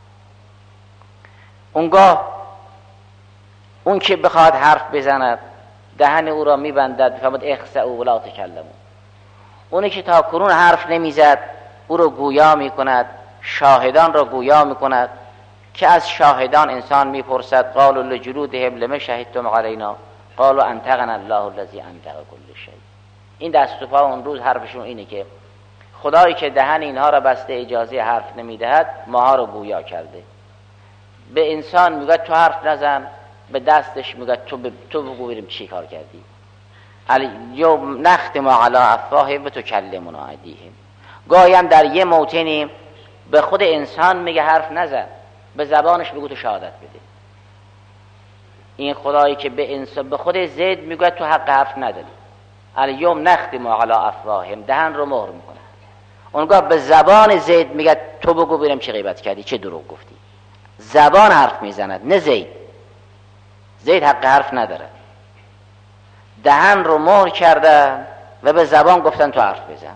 اونگاه اون که بخواد حرف بزند دهن او را میبندد، بفرماد اخسئوا ولا تکلموا. اونی که تا کنون حرف نمیزد او را گویا میکند، شاهدان را گویا میکند که از شاهدان انسان میپرسد قالوا لجلودهم لما شهدتم علینا قالوا انطقنا الله الذی انطق كل شیء. این دست و پا اون روز حرفشون اینه که خدایی که دهن اینها را بسته اجازه حرف نمیدهد ماها را گویا کرده. به انسان میگه تو حرف نزن، به دستش میگه تو ب... تو بگو بریم چی کار کردی. الیوم نختم علی افواههم و تکلمنا ایدیهم. گاهی هم در یه موطنی به خود انسان میگه حرف نزن، به زبانش بگو تو شهادت بده. این خدایی که به انسان به خود زید میگه تو حق حرف نداری. الیوم نختم علی افواههم، دهن رو مهر میکنه. اونگاه به زبان زید میگه تو بگو بریم چه غیبت کردی، چه دروغ گفتی. زبان حرف میزند نه زید. زید حق حرف نداره. دهن رو مهر کردن و به زبان گفتن تو حرف بزن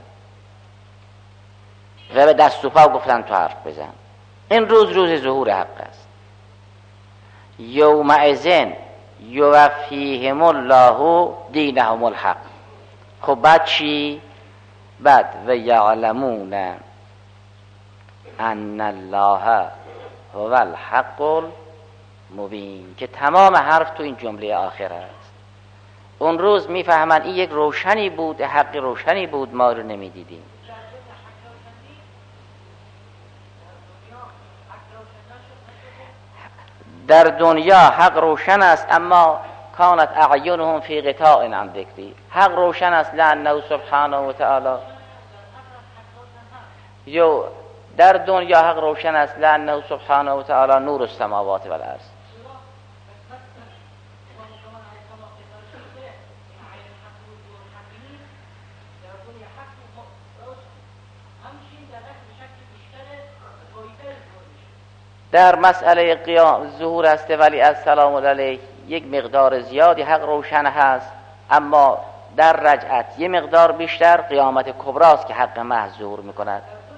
و به دست و پا گفتن تو حرف بزن. این روز روز ظهور حق است. یومئذ یوفیهم الله دینهم الحق. خب بعد چی؟ بعد و یعلمون ان الله هو الحق المبین، که تمام حرف تو این جمله آخر است. اون روز میفهمن این یک روشنی بود، حق روشنی بود، ما رو نمیدیدیم. در دنیا حق روشن است، اما کانت اعینهم فی غطاء عن ذکری. حق روشن است لانه سبحانه و تعالی، یو در دنیا حق روشن است لانه سبحانه و تعالی نور السماوات و الارض. در مسئله قیام ظهور است ولی از سلام علیه یک مقدار زیادی حق روشن هست، اما در رجعت یک مقدار بیشتر قیامت کبراست که حق محض ظهور میکند.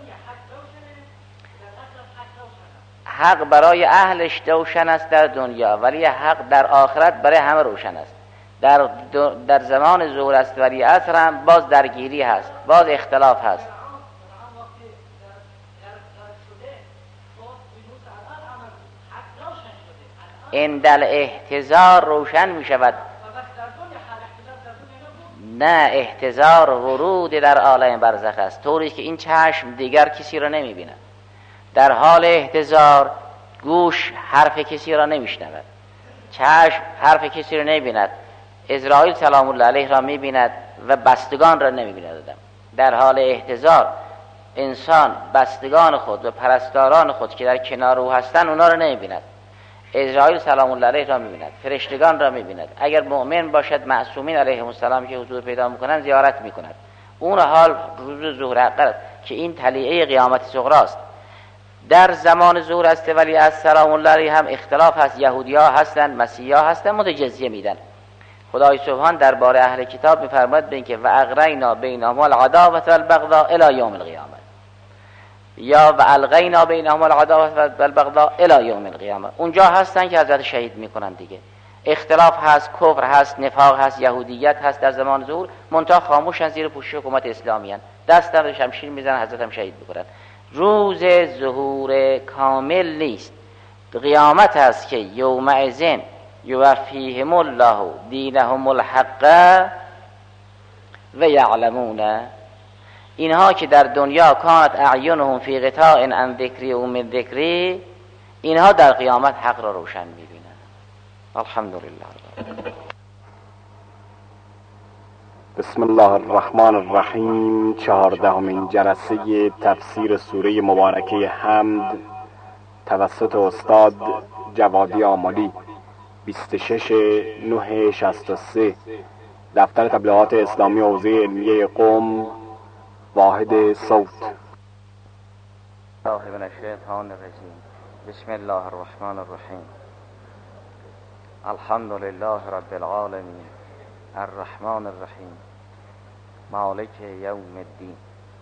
حق برای اهلش روشن است در دنیا، ولی حق در آخرت برای همه روشن است. در, در زمان ظهور است ولی عصر هم باز درگیری هست، باز اختلاف هست. اندل احتضار روشن می شود، نه احتضار ورود در عالم برزخ است، طوری که این چشم دیگر کسی را نمی بیند. در حال احتضار گوش حرف کسی را نمی شنود، چشم حرف کسی را نمی بیند، عزرائیل سلام الله علیه را می بیند و بستگان را نمی بیند. در حال احتضار انسان بستگان خود و پرستاران خود که در کنار او هستند اونا را نمی بیند. عزرائیل سلام الله علیه را می‌بیند، فرشتگان را می‌بیند. اگر مؤمن باشد معصومین علیهم السلام که حضور پیدا می‌کنند زیارت می‌کند. اون حال روز ظهور حق که این طلیعه قیامت صغری است. در زمان ظهور است ولی از سلام الله علیه هم اختلاف هست، یهودی‌ها هستند، مسیحی‌ها هستند، متجزیه میدن. خدای سبحان درباره اهل کتاب می‌فرماید به اینکه و اغرینا بینهم العداوة والبغضاء الی یوم القیامه، یا و الغینا بینهم العداوة والبغضاء الی یوم القیامه. اونجا هستن که حضرت شهید میکنن دیگه. اختلاف هست، کفر هست، نفاق هست، یهودیت هست در زمان ظهور، منتها خاموشن، زیر پوشش حکومت اسلامی ان، دست در شمشیر میزنن، حضرت هم شهید میکنن. روز ظهور کامل نیست، قیامت هست که یومئذ یوفیهم الله دینهم الحق و یعلمون. اینها که در دنیا کانت اعینهم فی غطاء عن ذکری و من ذکری، اینها در قیامت حق را روشن میبینند. الحمدلله. بسم الله الرحمن الرحیم. چهاردهمین جلسه تفسیر سوره مبارکه حمد توسط استاد جوادی آملی، بیست و شش نه شصت و سه، دفتر تبلیغات اسلامی حوزه علمیه قم، واحد صوت. الله من الشیطان الرجیم. بسم الله الرحمن الرحیم. الحمد لله رب العالمین الرحمن الرحیم مالک یوم الدین.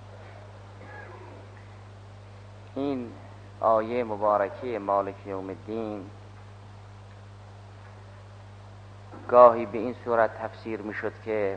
این آیه مبارکه مالک یوم الدین گاهی به این صورت تفسیر می شد که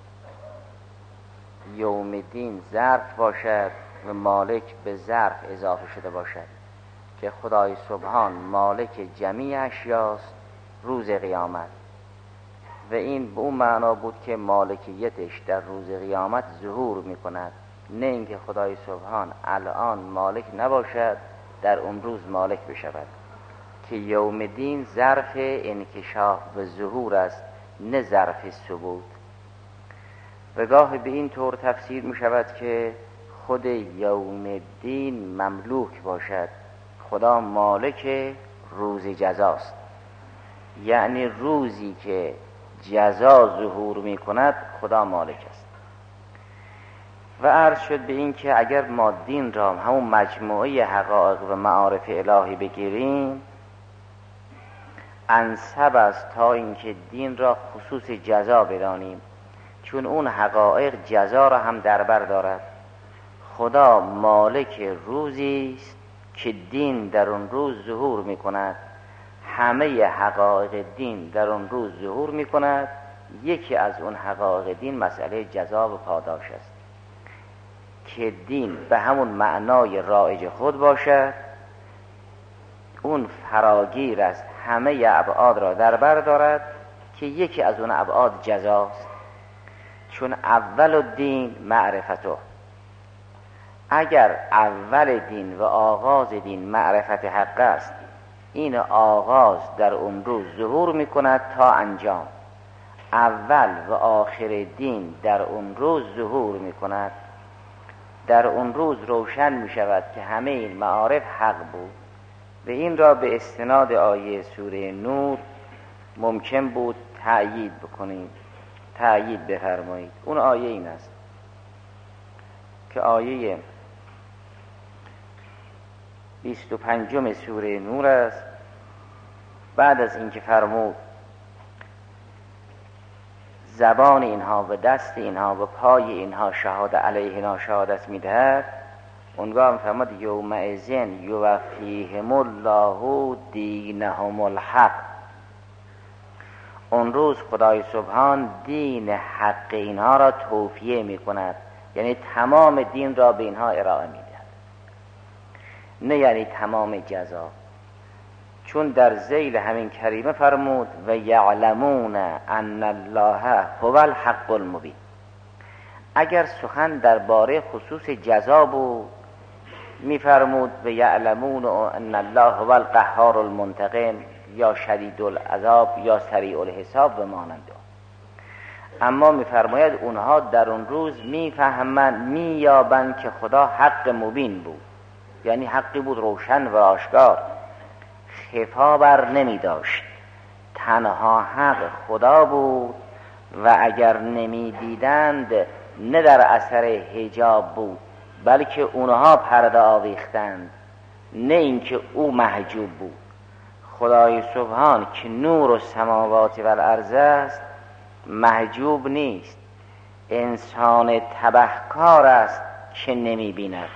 یوم الدین ظرف باشد و مالک به ظرف اضافه شده باشد که خدای سبحان مالک جمیع اشیاست روز قیامت، و این به اون معنا بود که مالکیتش در روز قیامت ظهور می کند، نه اینکه خدای سبحان الان مالک نباشد در اون روز مالک بشود، که یوم الدین ظرف انکشاف و ظهور است نه ظرف ثبوت. و گاه به این طور تفسیر می شود که خود یوم الدین مملوک باشد، خدا مالک روز جزاست، یعنی روزی که جزا ظهور می کند خدا مالک است. و عرض شد به این که اگر ما دین را همون مجموعه حقایق و معارف الهی بگیریم، انسب است تا اینکه دین را خصوص جزا بدانیم، چون اون حقایق جزا را هم در بر دارد. خدا مالک روزی است که دین در اون روز ظهور می کند، همه حقایق دین در اون روز ظهور می کند. یکی از اون حقایق دین مسئله جزا و پاداش است که دین به همون معنای رایج خود باشد، اون فراگیر است، همه ابعاد را در بر دارد که یکی از اون ابعاد جزاست، چون اول الدین معرفته. اگر اول دین و آغاز دین معرفت حق است، این آغاز در اون روز ظهور می کند تا انجام. اول و آخر دین در اون روز ظهور می کند. در اون روز روشن می شود که همه این معارف حق بود. و این را به استناد آیه سوره نور ممکن بود تأیید بکنید، تأیید بفرمایید. اون آیه این است که آیه بیست و پنجم سوره نور است. بعد از اینکه فرمود زبان اینها و دست اینها و پای اینها شهادت علیهنا شهادت میدهد، اونگاه هم فرمود یومئذین یوفیهم الله دینهم الحق. اون روز خدای سبحان دین حق اینها را توفیه می کند، یعنی تمام دین را به اینها ارائه می دهد، نه یعنی تمام جزا. چون در ذیل همین کریمه فرمود و یعلمون ان الله هو الحق المبین. اگر سخن درباره خصوص جزا بود می فرمود و یعلمون ان الله هو القهار المنتقم یا شدید العذاب یا سریع الحساب و مانند. اما می فرماید اونها در اون روز می فهمند، می یابند که خدا حق مبین بود، یعنی حقی بود روشن و آشکار، خفا بر نمی داشت، تنها حق خدا بود و اگر نمی دیدند نه در اثر حجاب بود، بلکه اونها پرده آویختند، نه اینکه او محجوب بود. خدای سبحان که نور السماوات و الارض است محجوب نیست، انسان تبهکار است که نمی بیند.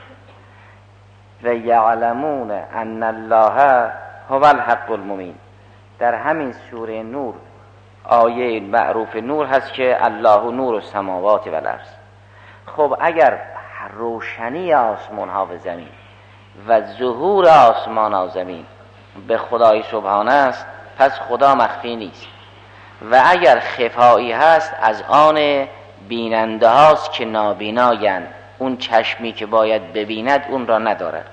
و یعلمون ان الله هو الحق المبین. در همین سوره نور آیه معروف نور هست که الله نور السماوات و الارض. خب اگر روشنی آسمان ها و زمین و ظهور آسمان ها و زمین به خدای سبحان است، پس خدا مخفی نیست. و اگر خفایی هست از آن بیننده هاست که نابینایند، اون چشمی که باید ببیند اون را ندارد.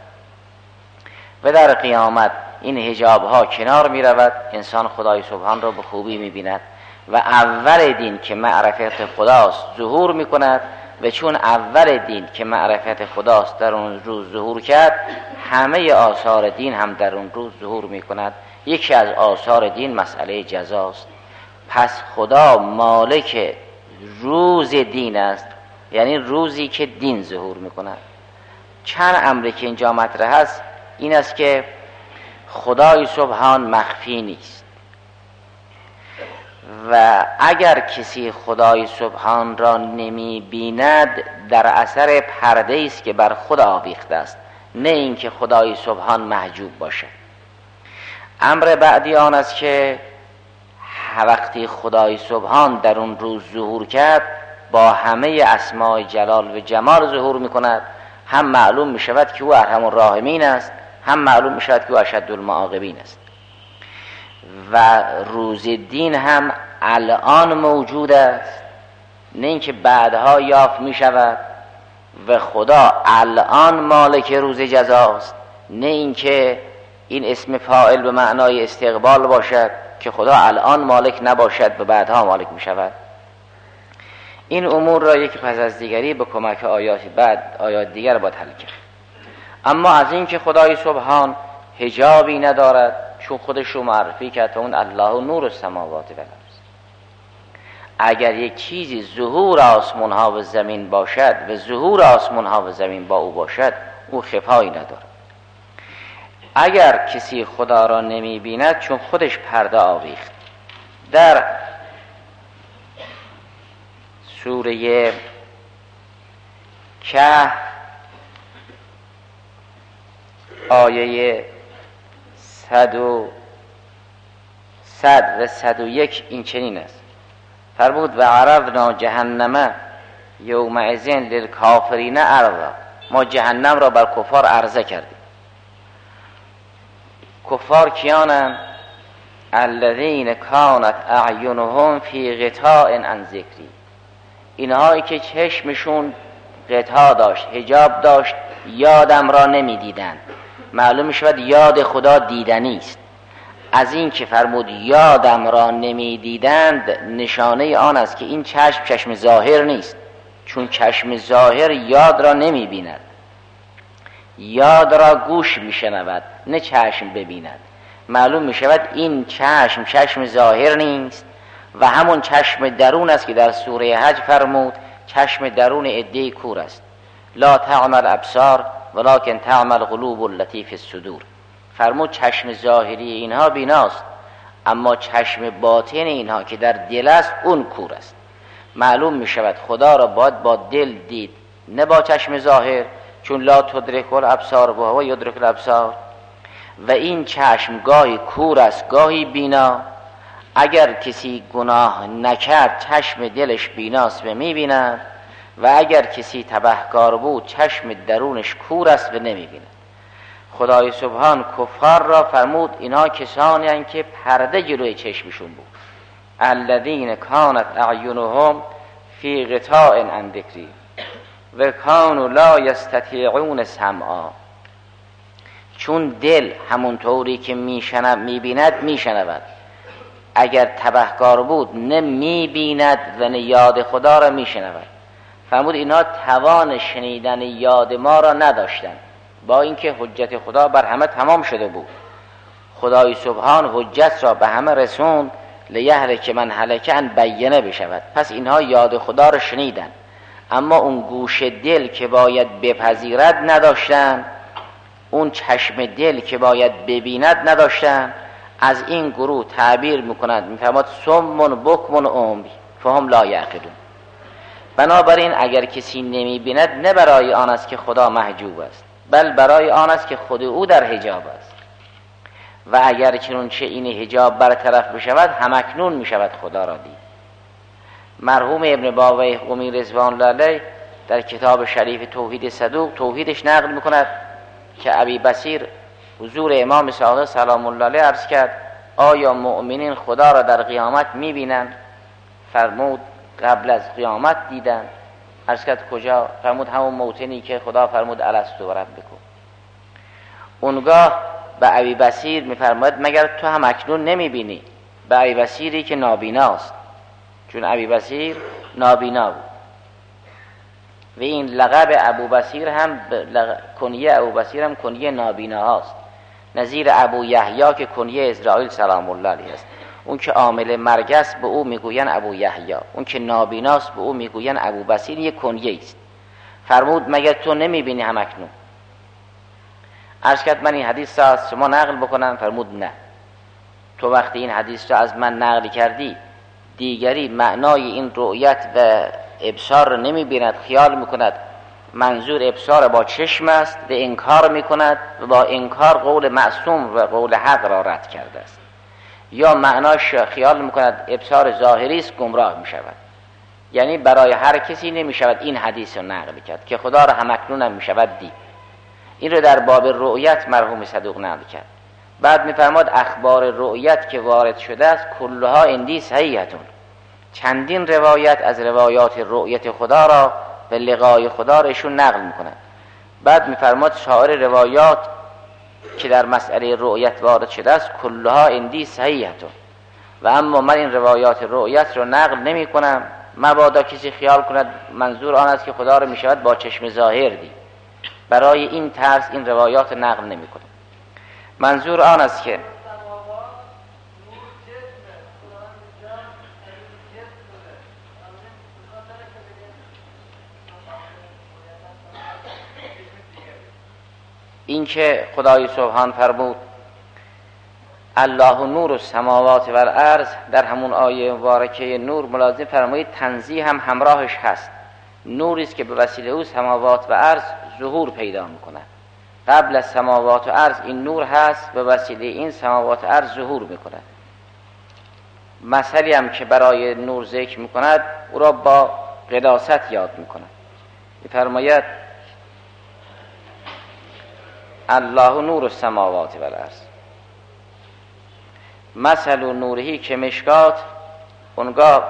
و در قیامت این حجاب ها کنار می رود، انسان خدای سبحان را به خوبی می بیند و اول دین که معرفت خداست ظهور می کند. و چون اول دین که معرفت خداست در اون روز ظهور کرد، همه آثار دین هم در اون روز ظهور می کند. یکی از آثار دین مسئله جزاست. پس خدا مالک روز دین است، یعنی روزی که دین ظهور می کند. چند امری که اینجا مطرح است این است که خدای سبحان مخفی نیست و اگر کسی خدای سبحان را نمی بیند در اثر پرده است که بر خود آویخته است، نه اینکه خدای سبحان محجوب باشد. امر بعدی آن است که وقتی خدای سبحان در اون روز ظهور کرد با همه اسماء جلال و جمال ظهور می کند. هم معلوم می شود که او ارحم الراحمین است، هم معلوم می شود که او اشد المعاقبین است. و روز دین هم الان موجود است، نه اینکه بعدها یافت می شود. و خدا الان مالک روز جزاست، نه اینکه این اسم فاعل به معنای استقبال باشد که خدا الان مالک نباشد و بعدها مالک می شود. این امور را یکی پس از دیگری به کمک آیات بعد آیات دیگر باید حل کرد. اما از این که خدای سبحان حجابی ندارد، چون خودش رو معرفی کرد اون الله نور السماوات و الارض، اگر یک چیزی ظهور آسمان ها و زمین باشد و ظهور آسمان ها و زمین با او باشد، او خفایی ندارد. اگر کسی خدا را نمی بیند چون خودش پرده آویخت. در سوره کهف آیه صد و صد و صد و یک این چنین است: فرمود و عرضنا جهنم یومئذ للکافرین عرضا. ما جهنم را بر کفار عرضه کردیم. کفار کیانند؟ الذین کانت اعینهم فی غطاء عن ذکری، اینهایی که چشمشون غطا داشت، حجاب داشت، یادم را نمی دیدند. معلوم می شود یاد خدا دیدنی است. از این که فرمود یادم را نمی دیدند، نشانه آن است که این چشم چشم ظاهر نیست، چون چشم ظاهر یاد را نمی بیند، یاد را گوش می شنود نه چشم ببیند. معلوم می شود این چشم چشم ظاهر نیست و همون چشم درون است که در سوره حج فرمود چشم درون عده کور است. لا تعمل ابصار ولکن تعمل قلوب التي فی الصدور. فرمود چشم ظاهری اینها بیناست، اما چشم باطن اینها که در دل است اون کور است. معلوم می شود خدا را باید با دل دید نه با چشم ظاهر، چون لا تدرک الابصار و هو یدرک الابصار. و این چشم گاهی کور است گاهی بینا. اگر کسی گناه نکرد چشم دلش بیناست و میبیند، و اگر کسی تبهکار بود چشم درونش کور است و نمیبیند. خدای سبحان کفار را فرمود اینها کسانی هستند که پرده جلوی چشمشون بود. الذین کانت اعینهم فی غطاء عن ذکری و کانوا لا یستطیعون سمعا. چون دل همونطوری که میشنود میبیند میشنود، اگر تبهکار بود نه میبیند و نه یاد خدا را میشنود. فرمود اینا توان شنیدن یاد ما را نداشتند، با اینکه حجت خدا بر همه تمام شده بود. خدای سبحان حجت را به همه رسوند لیهلک من هلک عن بینه بشود. پس اینها یاد خدا را شنیدند، اما اون گوش دل که باید بپذیرد نداشتند، اون چشم دل که باید ببیند نداشتند. از این گروه تعبیر میکنند میفرماد صم بکم عمی فهم لا یعقلون. بنابراین اگر کسی نمیبیند نه برای آن است که خدا محجوب است، بل برای آن است که خود او در حجاب است. و اگر چنانچه این حجاب برطرف بشود همکنون میشود خدا را دید. مرحوم ابن بابی قمی رضوان الله علیه در کتاب شریف توحید صدوق توحیدش نقل میکند که ابی بصیر حضور امام صادق سلام الله علیه عرض کرد آیا مؤمنین خدا را در قیامت میبینند؟ فرمود قبل از قیامت دیدن. عرض کرد کجا؟ فرمود همون موطنی که خدا فرمود الستو ربکم. اونگاه به ابی بصیر میفرماید مگر تو هم اکنون نمیبینی؟ به ابی بصیری که نابیناست، چون ابی بصیر نابینا بود. و این لقب ابو بصیر هم لغ... کنیه ابو بصیر هم کنیه نابینا هاست، نظیر ابو یحیی که کنیه اسرائیل سلام الله علیه است. اون که عامل مرگ است به او میگوین ابو یحیی، اون که نابیناست به او میگوین ابو بصیر، یک کنیه است. فرمود مگر تو نمیبینی هم اکنون؟ عرض کرد من این حدیث را از شما نقل بکنم؟ فرمود نه. تو وقتی این حدیث را از من نقل کردی دیگری معنای این رؤیت و ابصار را نمیبیند، خیال میکند منظور ابصار با چشم است و انکار میکند و با انکار قول معصوم و قول حق را رد کرده است. یا معناش خیال میکند ابصار ظاهری است، گمراه میشود. یعنی برای هر کسی نمیشود این حدیث رو نقل کرد که خدا را همکنون هم میشود دید. این رو در باب رؤیت مرحوم صدوق نقل کرد. بعد میفرماد اخبار رؤیت که وارد شده است کلها اندی صحیحتون. چندین روایت از روایات رؤیت خدا را و لقای خدا را ایشون نقل میکنند. بعد میفرماد سایر روایات که در مسئله رؤیت وارد شده است کلها اندی صحیحتون، و اما من این روایات رؤیت رو نقل نمی کنم مبادا کسی خیال کند منظور آن است که خدا رو میشود با چشم ظاهر دید. برای این طرز این روایات نقل نمی کنم. منظور آن است که این که خدای سبحان فرمود الله نور السماوات و الارض، در همون آیه مبارکه نور ملازم فرمایید تنزیه هم همراهش هست. نوری است که به وسیله او سماوات و ارض ظهور پیدا میکنه. قبل از سماوات و ارض این نور هست، به وسیله این سماوات و ارض ظهور میکنه. مثلی هم که برای نور ذکر میکند او را با قداست یاد میکنه. میفرماید الله نور السماوات و الارض. مثل نورهی که مشکات، اونگاه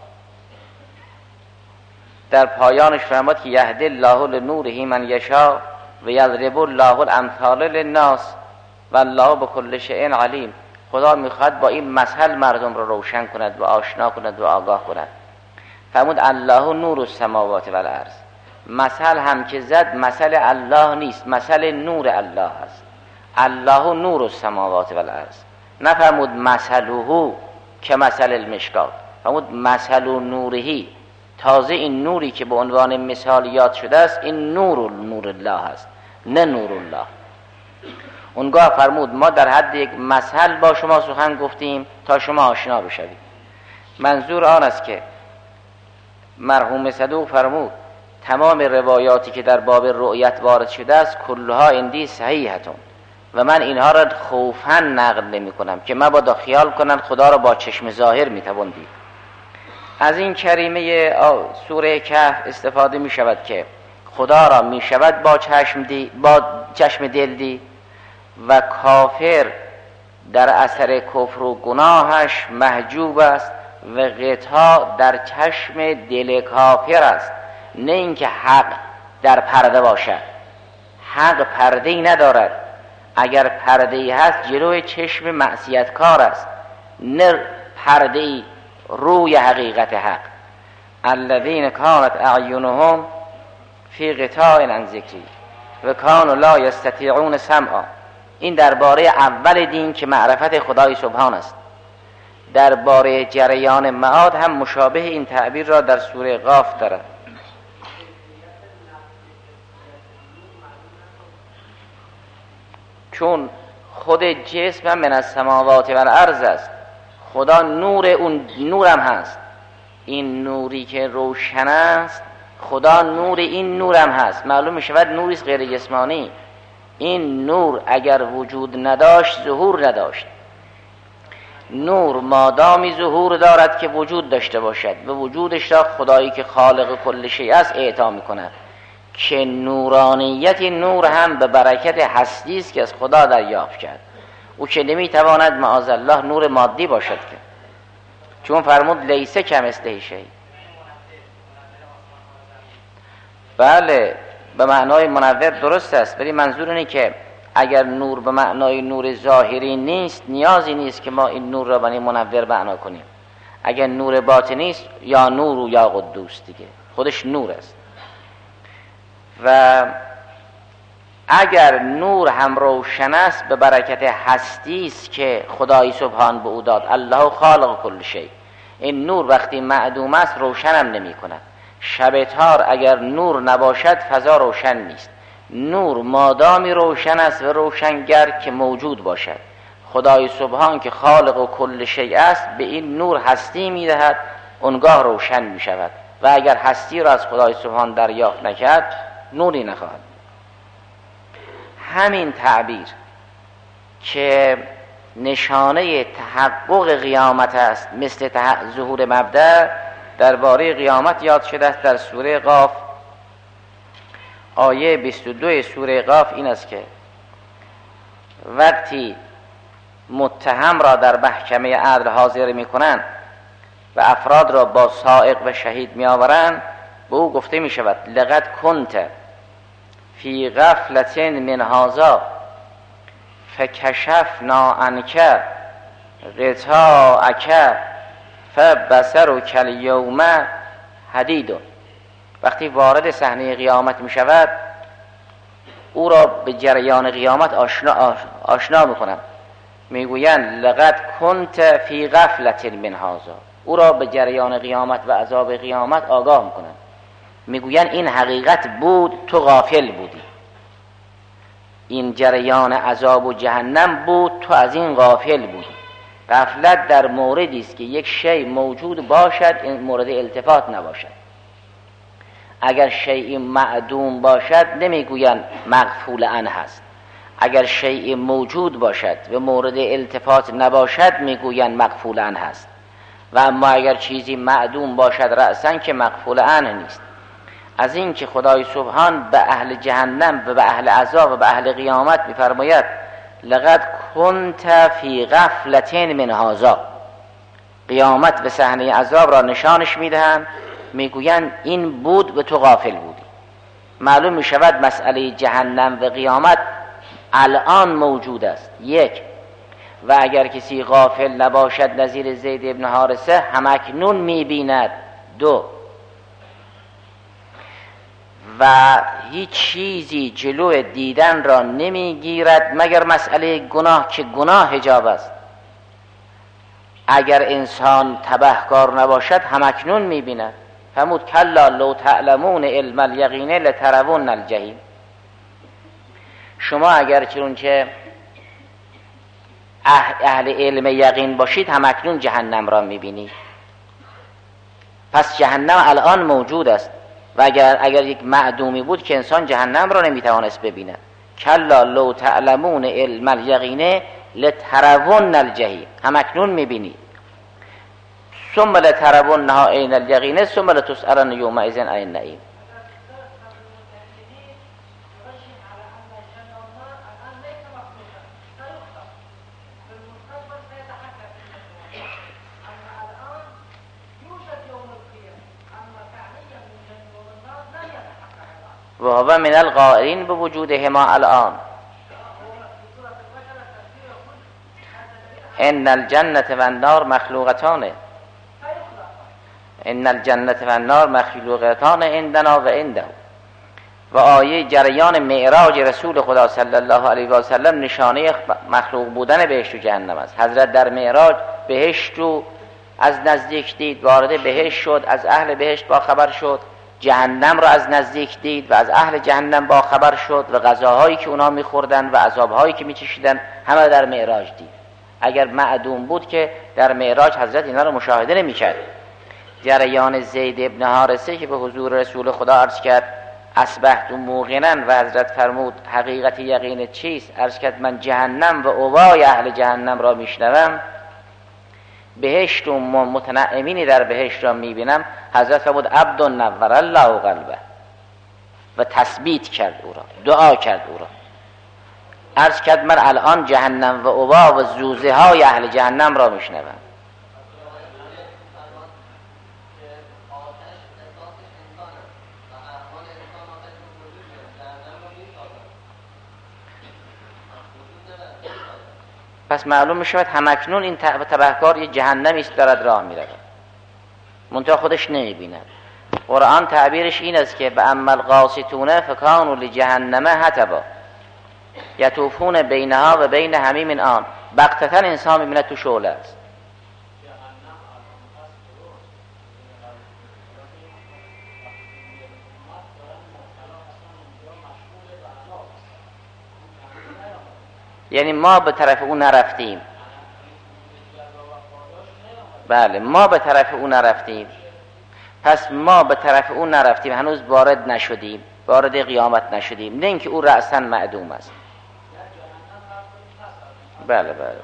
در پایانش فرمود که یهدی الله لنوره من یشاء و یضرب الله الامثال للناس و الله بكل شیء علیم. خدا میخواد با این مثل مردم رو روشن کند و آشنا کند و آگاه کند. فرمود الله نور السماوات و الارض. مثل هم که زد مثل الله نیست، مثل نور الله است. الله نور السماوات و الارض. نفرمود مثله که مثل المشکات، فرمود مثل نورهی. تازه این نوری که به عنوان مثال یاد شده است این نور نور الله است، نه نور الله. اونگاه فرمود ما در حد یک مثل با شما سخن گفتیم تا شما آشنا بشوید. منظور آن است که مرحوم صدوق فرمود تمام روایاتی که در باب رؤیت وارد شده است کلها اندی صحیحتون و من اینها را خوفاً نقل نمی کنم که مبادا خیال کنند خدا را با چشم ظاهر می توان دید. از این کریمه سوره کهف استفاده می شود که خدا را می شود با چشم دی با چشم دل دی و کافر در اثر کفر و گناهش محجوب است و غطا در چشم دل کافر است، نه اینکه حق در پرده باشد. حق پرده‌ای ندارد، اگر پرده‌ای هست جلوی چشم معصیتکار است، نه پرده‌ای روی حقیقت حق. الذین کانت اعینهم فی غطاء عن ذکری و کانوا لا یستطیعون سمعا. این درباره اول دین که معرفت خدای سبحان است. درباره جریان معاد هم مشابه این تعبیر را در سوره قاف دارد. چون خود جسم من السماوات و الارض است، خدا نور اون نورم هست. این نوری که روشن است خدا نور این نورم هست. معلوم شود نوری غیر جسمانی. این نور اگر وجود نداشت ظهور نداشت. نور مادامی ظهور دارد که وجود داشته باشد و وجودش را خدایی که خالق کل شیء است اعطا می‌کند که نورانیت نور هم به برکت هستی است که از خدا دریافت کرد. او که نمیتواند معاذالله نور مادی باشد که، چون فرمود لیس کمثله شیء. بله به معنای منور درست است، ولی منظور اینه که اگر نور به معنای نور ظاهری نیست نیازی نیست که ما این نور را به منور معنا کنیم. اگر نور باطنی است یا نور و یا قدوس دیگه خودش نور است. و اگر نور هم روشن است به برکت هستی است که خدای سبحان به او داد. الله خالق کل شیء. این نور وقتی معدوم است روشن هم نمی کند. شب تار اگر نور نباشد فضا روشن نیست. نور مادامی روشن است و روشنگر که موجود باشد. خدای سبحان که خالق و کل شیء است به این نور هستی می دهد، اونگاه روشن می شود. و اگر هستی را از خدای سبحان دریافت نکرد نوری نخواهد. همین تعبیر که نشانه تحقق قیامت است مثل ظهور مبدأ درباره قیامت یاد شده است در سوره قاف. آیه بیست و دو سوره قاف این است که وقتی متهم را در محکمه عدل حاضر می کنند و افراد را با سائق و شهید می آورند به او گفته می شود لقد کنت فی غفلت من هذا فکشفنا عنک غطاءک فبصرک الیوم حدید. وقتی وارد صحنه قیامت می شود او را به جریان قیامت آشنا, آشنا می کنند. می گویند لقد کنت فی غفلت من هذا. او را به جریان قیامت و عذاب قیامت آگاه می کنند. می گویند این حقیقت بود، تو غافل بودی. این جریان عذاب و جهنم بود، تو از این غافل بودی. غفلت در موردی است که یک شی موجود باشد این مورد التفات نباشد. اگر شیء معدوم باشد نمیگویند مغفول عنه هست. اگر شیء موجود باشد و مورد التفات نباشد میگویند مغفول عنه هست. و اما اگر چیزی معدوم باشد رأساً که مغفول عنه نیست. از این که خدای سبحان به اهل جهنم و به اهل عذاب و به اهل قیامت می‌فرماید لقد کنت فی غفلة من هذا. قیامت به صحنه عذاب را نشانش میدهند، میگویند این بود و تو غافل بودی. معلوم میشود مسئله جهنم و قیامت الان موجود است، یک. و اگر کسی غافل نباشد نظیر زید ابن حارثه همکنون میبیند، دو. و هیچ چیزی جلو دیدن را نمیگیرد مگر مسئله گناه که گناه حجاب است. اگر انسان تبهکار نباشد همکنون میبیند. فرمود کلا لو تعلمون علم الیقین لترون الجحیم. شما اگر چنانچه اهل علم یقین باشید همکنون جهنم را میبینید. پس جهنم الان موجود است و اگر اگر یک معدومی بود که انسان جهنم را نمیتوانست ببیند. کلا لو تعلمون علم الیقین لترون الجحیم، همکنون میبینید. ثم لترونها عین الیقین ثم لتسألن یومئذ عن النعیم. و هو من القائلین بوجودهما الان. ان الجنة و النار مخلوقتان، ان الجنة و النار مخلوقتان عندنا و عنده. و آیه جریان معراج رسول خدا صلی الله علیه و سلم نشانه مخلوق بودن بهشت و جهنم است. حضرت در معراج بهشت رو از نزدیک دید، وارد بهشت شد، از اهل بهشت با خبر شد. جهنم را از نزدیک دید و از اهل جهنم با خبر شد و غذاهایی که اونا میخوردن و عذابهایی که میچشیدن همه در معراج دید. اگر معدوم بود که در معراج حضرت اینا رو مشاهده نمیکرد. جریان زید ابن حارثه که به حضور رسول خدا عرض کرد اصبحت موقنا و حضرت فرمود حقیقت یقین چیست؟ عرض کرد من جهنم و اوای اهل جهنم را میشنوم، بهشت و متنعمینی در بهشت را میبینم. حضرت فرمود عبد نور الله قلبه و تثبیت کرد او را، دعا کرد او را. عرض کرد من الان جهنم و اوبا و زوزه های اهل جهنم را میشنوم. پس معلوم میشود همکنون این تبهکار یه جهنمی است دارد راه میرود، منتها خودش نمیبیند. قرآن تعبیرش این است که باما القاسطون فکانوا لجهنم حطبا یطوفون بینها و بین حمیم آن. بغتة انسان میبیند تو شعله است. یعنی ما به طرف اون نرفتیم. بله ما به طرف اون نرفتیم. پس ما به طرف اون نرفتیم، هنوز وارد نشدیم، وارد قیامت نشدیم، نه اینکه او رأساً معدوم است. بله بله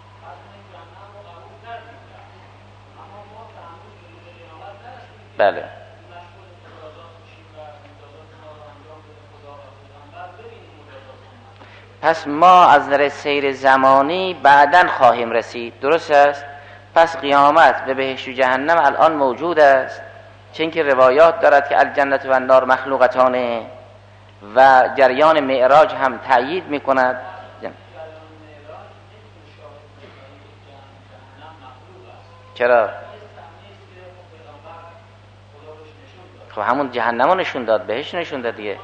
بله. پس ما از نظر سیر زمانی بعداً خواهیم رسید، درست است؟ پس قیامت به بهشت و جهنم الان موجود است، چون که روایات دارد که الجنة و النار مخلوقتانه و جریان معراج هم تأیید میکند. چرا؟ خب همون جهنم رو نشون داد، بهشت نشون داد دیگه.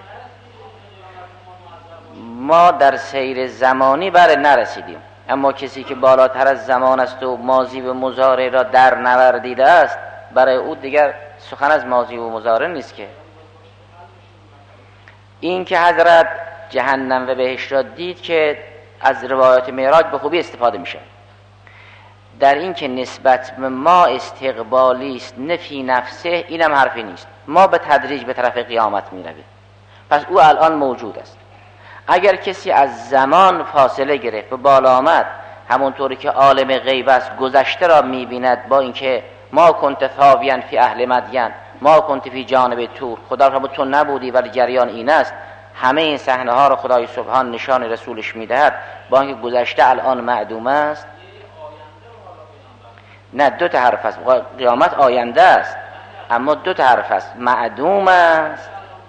ما در سیر زمانی بر نرسیدیم، اما کسی که بالاتر از زمان است و ماضی و مضارع را در نوردیده است، برای او دیگر سخن از ماضی و مضارع نیست. که این که حضرت جهنم و بهشت را دید که از روایات معراج به خوبی استفاده میشه. در این که نسبت به ما استقبالی است نفی نفسه، اینم حرفی نیست. ما به تدریج به طرف قیامت میرویم، پس او الان موجود است. اگر کسی از زمان فاصله گرفت و بالا آمد، همونطوری که عالم غیب است گذشته را میبیند، با اینکه ما کنت ثاویا فی اهل مدین ما کنت فی جانب تور، خدا فرمود تو نبودی ولی جریان این است، همه این صحنه ها رو خدای سبحان نشان رسولش میدهد، با اینکه گذشته الان معدوم است. نه، دو تا حرف است. قیامت آینده است، اما دو تا حرف است. معدوم است،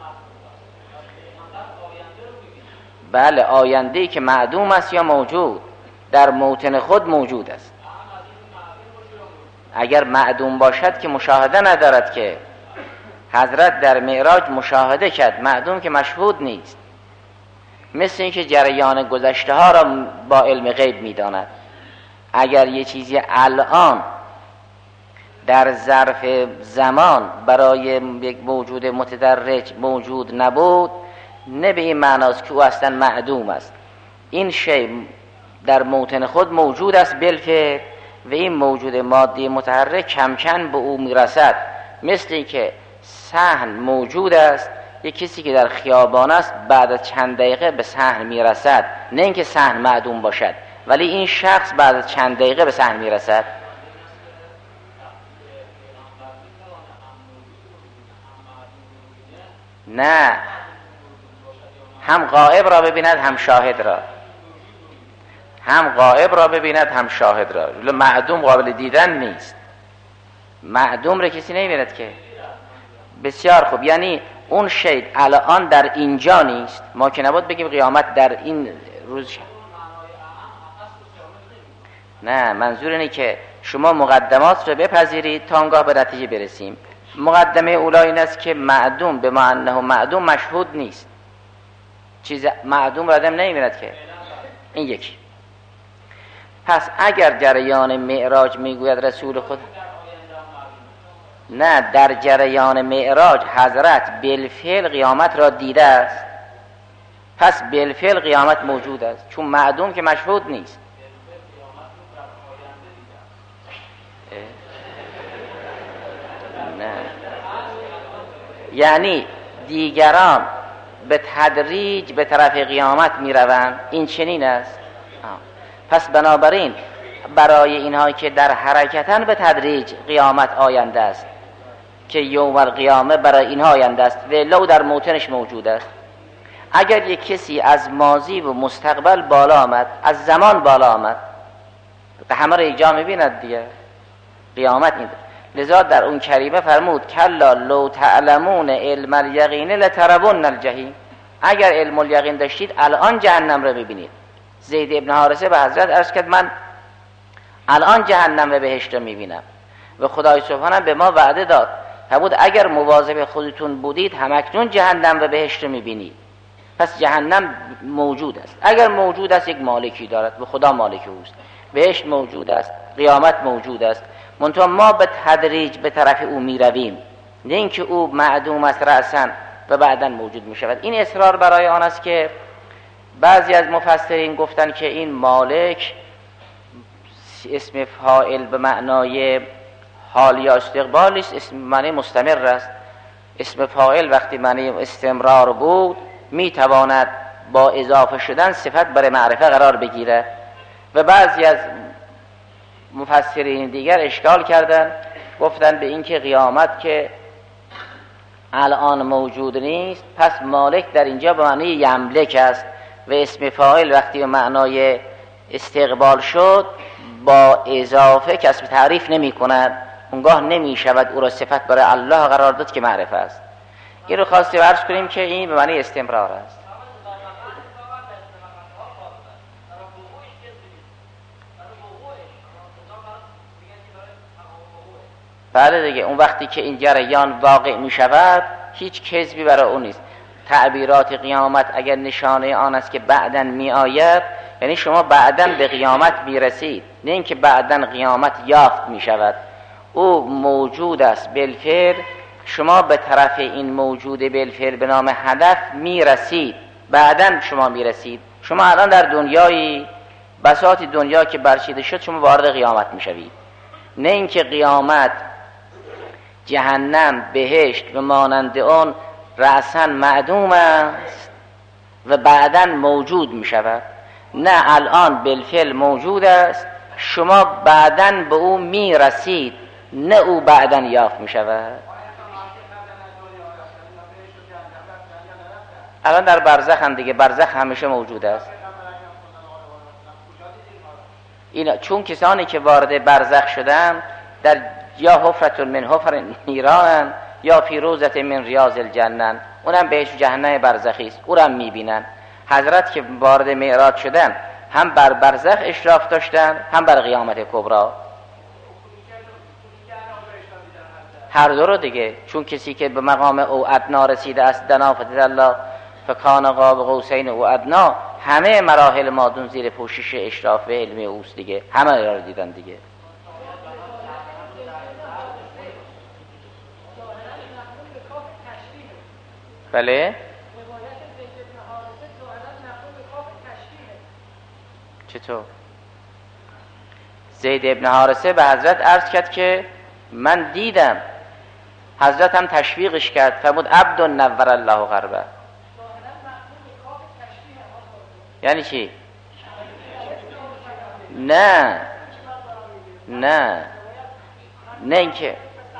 بله، آینده‌ای که معدوم است یا موجود، در موطن خود موجود است. اگر معدوم باشد که مشاهده ندارد، که حضرت در معراج مشاهده کرد، معدوم که مشهود نیست. مثل اینکه جریان گذشته ها را با علم غیب می‌داند. اگر یه چیزی الان در ظرف زمان برای یک موجود متدرج موجود نبود، نه به این معناست که او اصلا معدوم است. این شی در موطن خود موجود است بالفعل، و این موجود مادی متحرک کم کم به او میرسد. مثل این که صحن موجود است، یک کسی که در خیابان است بعد از چند دقیقه به صحن میرسد، نه اینکه صحن معدوم باشد، ولی این شخص بعد از چند دقیقه به صحن میرسد. نه، هم غائب را ببیند هم شاهد را، هم غائب را ببیند هم شاهد را. معدوم قابل دیدن نیست، معدوم را کسی نمیبیند که. بسیار خوب، یعنی اون شی الان در اینجا نیست. ما که نباید بگیم قیامت در این روز شد. نه، منظور اینه که شما مقدمات رو بپذیرید تا آنگاه به نتیجه برسیم. مقدمه اولی این است که معدوم به معنی معدوم مشهود نیست، چیز معدوم را آدم نمی‌بیند که. این یکی. پس اگر جریان معراج میگوید رسول خود، نه، در جریان معراج حضرت بالفعل قیامت را دیده است، پس بالفعل قیامت موجود است، چون معدوم که مشهود نیست. نه، یعنی دیگران به تدریج به طرف قیامت می روند، این چنین است. پس بنابراین برای اینها که در حرکتن به تدریج قیامت آینده است، که یوم القیامه برای اینها آینده است و لو در موطنش موجود است. اگر یک کسی از ماضی و مستقبل بالا آمد، از زمان بالا آمد، همه را یک جا می‌بیند دیگه، قیامت این. لذا در اون کریمه فرمود کلا لو تعلمون علم الیقین لترون الجحیم. اگر علم الیقین داشتید الان جهنم را ببینید. زید ابن حارثه به حضرت عرض کرد من الان جهنم و بهشت را میبینم و خدای سبحانه به ما وعده داد فرمود اگر مواظب خودتون بودید همکنون جهنم و بهشت را میبینید. پس جهنم موجود است. اگر موجود است یک مالکی دارد و خدا مالک اوست. بهشت موجود است، قیامت موجود است، منتها ما به تدریج به طرف او می رویم، نه اینکه او معدوم است رأساً و بعداً موجود می شود. این اصرار برای آن است که بعضی از مفسرین گفتن که این مالک اسم فاعل به معنای حال یا استقبال است، اسم معنی مستمر است. اسم فاعل وقتی معنی استمرار بود می تواند با اضافه شدن صفت برای معرفه قرار بگیره. و بعضی از مفسرین دیگر اشکال کردن، گفتن به این که قیامت که الان موجود نیست، پس مالک در اینجا به معنی یملک است و اسم فاعل وقتی به معنای استقبال شد با اضافه کسب تعریف نمی کند، اونگاه نمی شود او را صفت برای الله قرار داد که معرفه است. این رو خواستیم عرض کنیم که این به معنی استمرار است. بله دیگه، اون وقتی که این جریان واقع می شود هیچ کذبی برای اون نیست. تعبیرات قیامت اگر نشانه آن است که بعداً می آید، یعنی شما بعداً به قیامت می رسید، نه اینکه بعداً قیامت یافت می شود. او موجود است بالفعل، شما به طرف این موجود بالفعل به نام هدف می رسید، بعداً شما می رسید. شما الان در دنیای بساط دنیا که برچیده شد شما وارد قیامت می شوید، نه اینکه قیامت جهنم بهشت و مانند آن رأساً معدوم است و بعداً موجود می شود. نه، الان بالفعل موجود است، شما بعداً به او می رسید، نه او بعداً یافت می شود. الان در برزخ هم دیگه، برزخ همیشه موجود است. این چون کسانی که وارد برزخ شدن در یا حفرت من حفر نیران یا فی روضة من ریاض الجنه، اونم بهش جهنم برزخی است، اونم میبینن. حضرت که وارد معراج شدن هم بر برزخ اشراف داشتن هم بر قیامت کبری، هر دو رو دیگه. چون کسی که به مقام او ادنا رسیده است، دنا فتدلی فکان قاب قوسین او ادنا، همه مراحل مادون زیر پوشش اشراف علمی اوست دیگه، همه رو دیدن دیگه. بله چطور؟ زید ابن حارثه به حضرت عرض کرد که من دیدم. حضرت هم تشویقش کرد، فرمود عبد نور الله قربه. یعنی چی؟ نه نه نه اینکه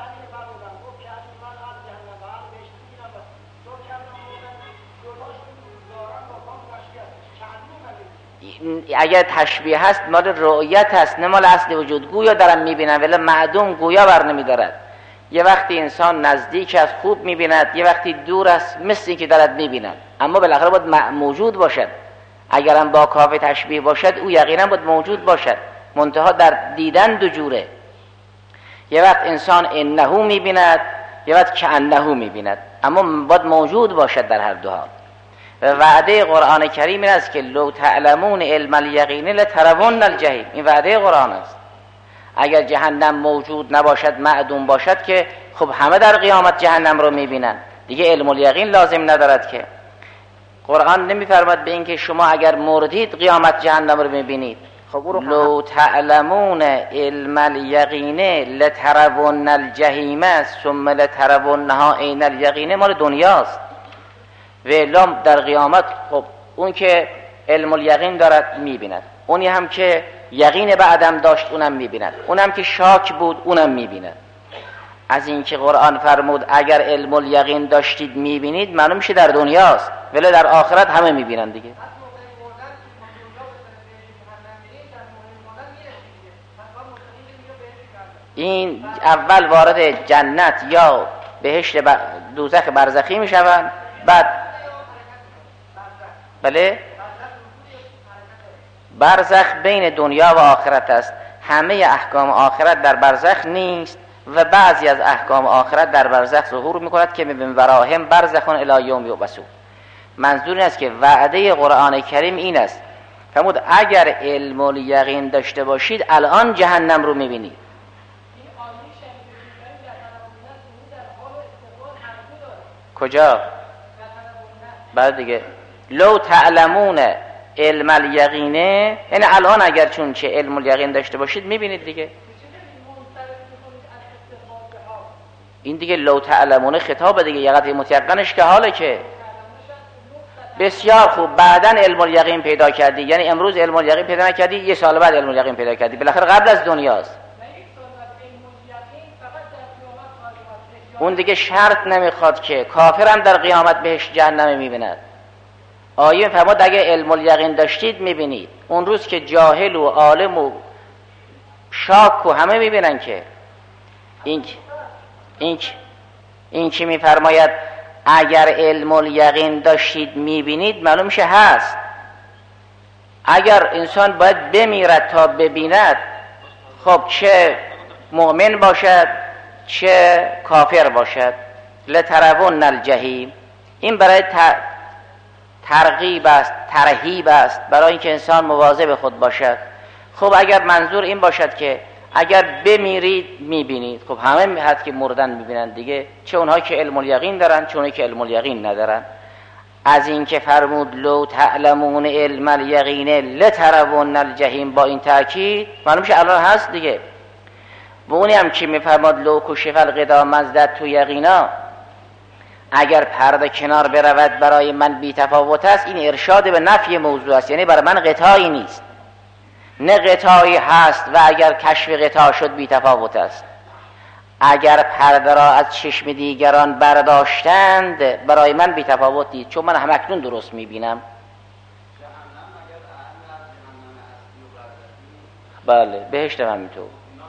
اگر تشبیه هست مال رؤیت هست نه مال اصل وجود. گویا دارم میبینم ولی معدوم گویا بر نمیدارد. یه وقتی انسان نزدیک است خوب میبیند، یه وقتی دور است مثل این که دارد میبیند، اما بالاخره باید موجود باشد. اگرم با کافه تشبیه باشد او یقینا باید موجود باشد، منتها در دیدن دو جوره. یه وقت انسان انه میبیند، یه وقت که انه میبیند، اما باید موجود باشد در هر دو حال. و وعده قرآن کریم این است که لو تعلمون علم الیقین لترون الجحیم. این وعده قرآن است. اگر جهنم موجود نباشد، معدوم باشد، که خب همه در قیامت جهنم رو میبینن دیگه، علم الیقین لازم ندارد که. قرآن نمیفرماد به این که شما اگر مردید قیامت جهنم رو میبینید. خب لو تعلمون علم الیقین لترون الجحیم ثم لترونها عین الیقین، مال دنیاست. ولام در قیامت خب اون که علم الیقین دارد میبیند، اونی هم که یقین بعدم داشت اونم میبیند، اونم که شاک بود اونم میبیند. از این که قرآن فرمود اگر علم الیقین داشتید میبینید، معلوم میشه در دنیاست، ولی در آخرت همه میبینن دیگه. این اول وارد جنت یا بهشت دوزخ برزخی میشوند، بعد بله برزخ بین دنیا و آخرت است. همه احکام آخرت در برزخ نیست و بعضی از احکام آخرت در برزخ ظهور میکند که من وراهم برزخون الی یوم یبعثون. منظور این است که وعده قرآن کریم این است، فرمود اگر علم الیقین داشته باشید الان جهنم رو میبینید. کجا؟ بعد دیگه لو تعلمون علم الیقینه، یعنی الان اگر چون چه علم الیقین داشته باشید میبینید دیگه. این دیگه لو تعلمون خطاب دیگه، یقت متیقنش که حاله که بسیار خوب بعدن علم الیقین پیدا کردی، یعنی امروز علم الیقین پیدا نکردی، یه سال بعد علم الیقین پیدا کردی، بالاخره قبل از دنیاست. اون دیگه شرط نمیخواد که کافرم در قیامت بهش جهنم میبیند. آیه فرمود اگه علم الیقین داشتید میبینید. اون روز که جاهل و عالم و شاک و همه میبینن که این این این چی میفرماید اگر علم الیقین داشتید میبینید، معلوم میشه هست. اگر انسان باید بمیرد تا ببیند، خب چه مؤمن باشد چه کافر باشد. لترون الجحیم، این برای ترغیب است، ترهیب است، برای اینکه انسان مواظب خود باشد. خب اگر منظور این باشد که اگر بمیرید میبینید، خب همه هست که مردن میبینن دیگه، چه اونها که علم الیقین دارن چه اونها که علم الیقین ندارن. از این که فرمود لو تعلمون علم الیقین لترون الجحیم، با این تاکید معلوم میشه الان هست دیگه. و اونی هم که میفرماد لو کشف الغطا مزدت تو یقینا، اگر پرده کنار برود برای من بی تفاوت است، این ارشاد به نفی موضوع است، یعنی برای من غطایی نیست، نه غطایی هست و اگر کشف غطا شد بی تفاوت است. اگر پرده را از چشم دیگران برداشتند برای من بی تفاوت نیست، چون من همکنون درست میبینم. بله بهشت هم همینطور.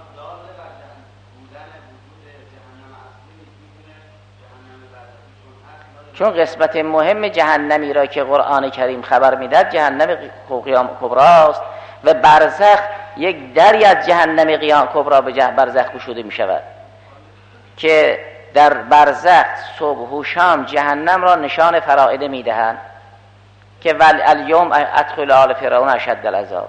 چون قسمت مهم جهنمی را که قرآن کریم خبر میدهد جهنم قیام کبراست و برزخ یک دری از جهنم قیام کبرا به برزخ گشوده می شود که در برزخ صبح و شام جهنم را نشان فرائده می دهند که ول الیوم ادخل آل فرعون اشد العذاب.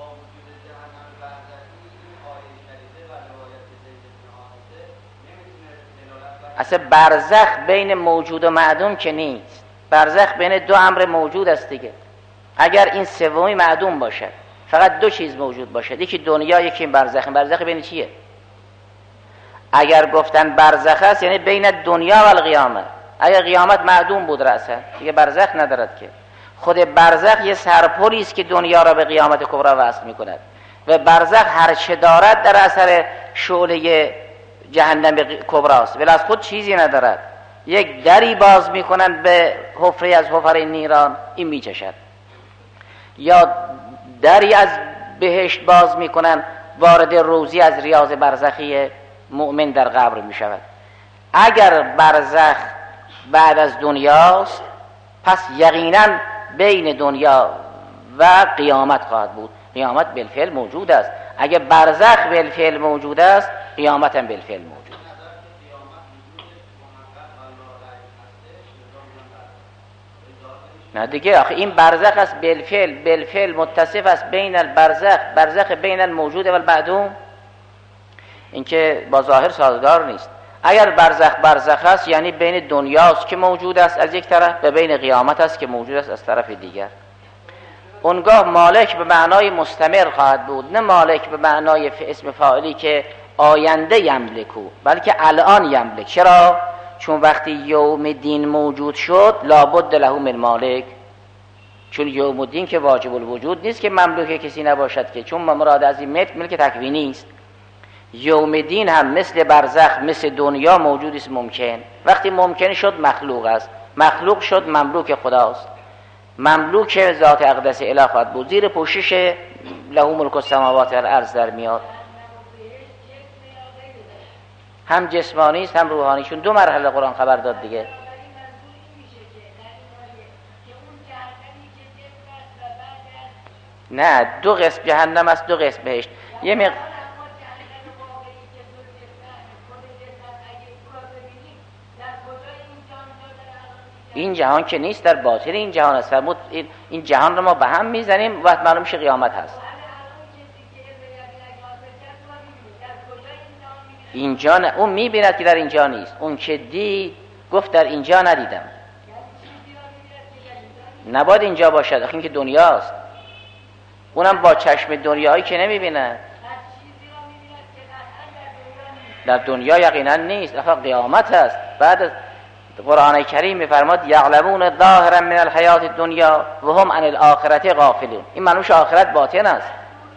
اصلا برزخ بین موجود و معدوم که نیست، برزخ بین دو امر موجود است دیگه. اگر این سومی معدوم باشد، فقط دو چیز موجود باشد، یکی دنیا یکی برزخ، برزخ بین چیه؟ اگر گفتن برزخ است یعنی بین دنیا و القیامت. اگر قیامت معدوم بود رأسا دیگه برزخ ندارد که. خود برزخ یه سرپلی است که دنیا را به قیامت کبرا وصل می‌کند و برزخ هر چه دارد در اثر شعله جهنم کبراست، ولی از خود چیزی ندارد. یک دری باز میکنند به حفره از حفر نیران، این میچشد، یا دری از بهشت باز میکنند، وارد روزی از ریاض برزخی مؤمن در قبر میشود. اگر برزخ بعد از دنیاست پس یقینا بین دنیا و قیامت خواهد بود. قیامت بالفعل موجود است. اگر برزخ بالفعل موجود است قیامت هم بالفعل موجود است. نه دیگه آخه این برزخ است بالفعل، بالفعل متصف است بین البرزخ، برزخ بین الموجود و المعدوم، این که با ظاهر سازگار نیست. اگر برزخ برزخ است یعنی بین دنیاست که موجود است از یک طرف و بین قیامت است که موجود است از طرف دیگر. اونگاه مالک به معنای مستمر خواهد بود، نه مالک به معنای اسم فاعلی که آینده یملکو، بلکه الان یملک. چرا؟ چون وقتی یوم دین موجود شد لابد له من مالک، چون یوم الدین که واجب الوجود نیست که مملوک کسی نباشد که، چون مراد از این ملک ملک تکوینی است. یوم دین هم مثل برزخ مثل دنیا موجود است ممکن. وقتی ممکن شد مخلوق است، مخلوق شد مملوک خداست، مملوک ذات اقدس اله خواهد بود، زیر پوشش له ملک السماوات والارض در میاد. هم جسمانی است هم روحانی، چون دو مرحله قرآن خبر داد دیگه. نه دو قسم جهنم است، دو قسم بهشت. یه مق... این جهان که نیست، در باطن این جهان است. فرمود این جهان رو ما به هم میزنیم وقت معلوم میشه قیامت هست. اینجا نه، اون میبیند که در اینجا نیست. اون که دید گفت در اینجا ندیدم. نباید اینجا باشد، آخه این که دنیاست. اونم با چشم دنیایی که نمیبیند، در دنیا یقینا نیست، آخه قیامت هست. بعد از قرآن کریم میفرماد یعلمون ظاهرا من الحیات الدنیا و هم عن الاخرة غافلون. این معنیش آخرت باطن است،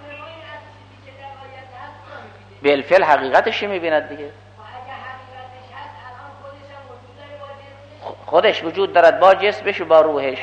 بالفعل حقیقتش میبیند دیگه. خودش وجود دارد با جسمش و با روحش.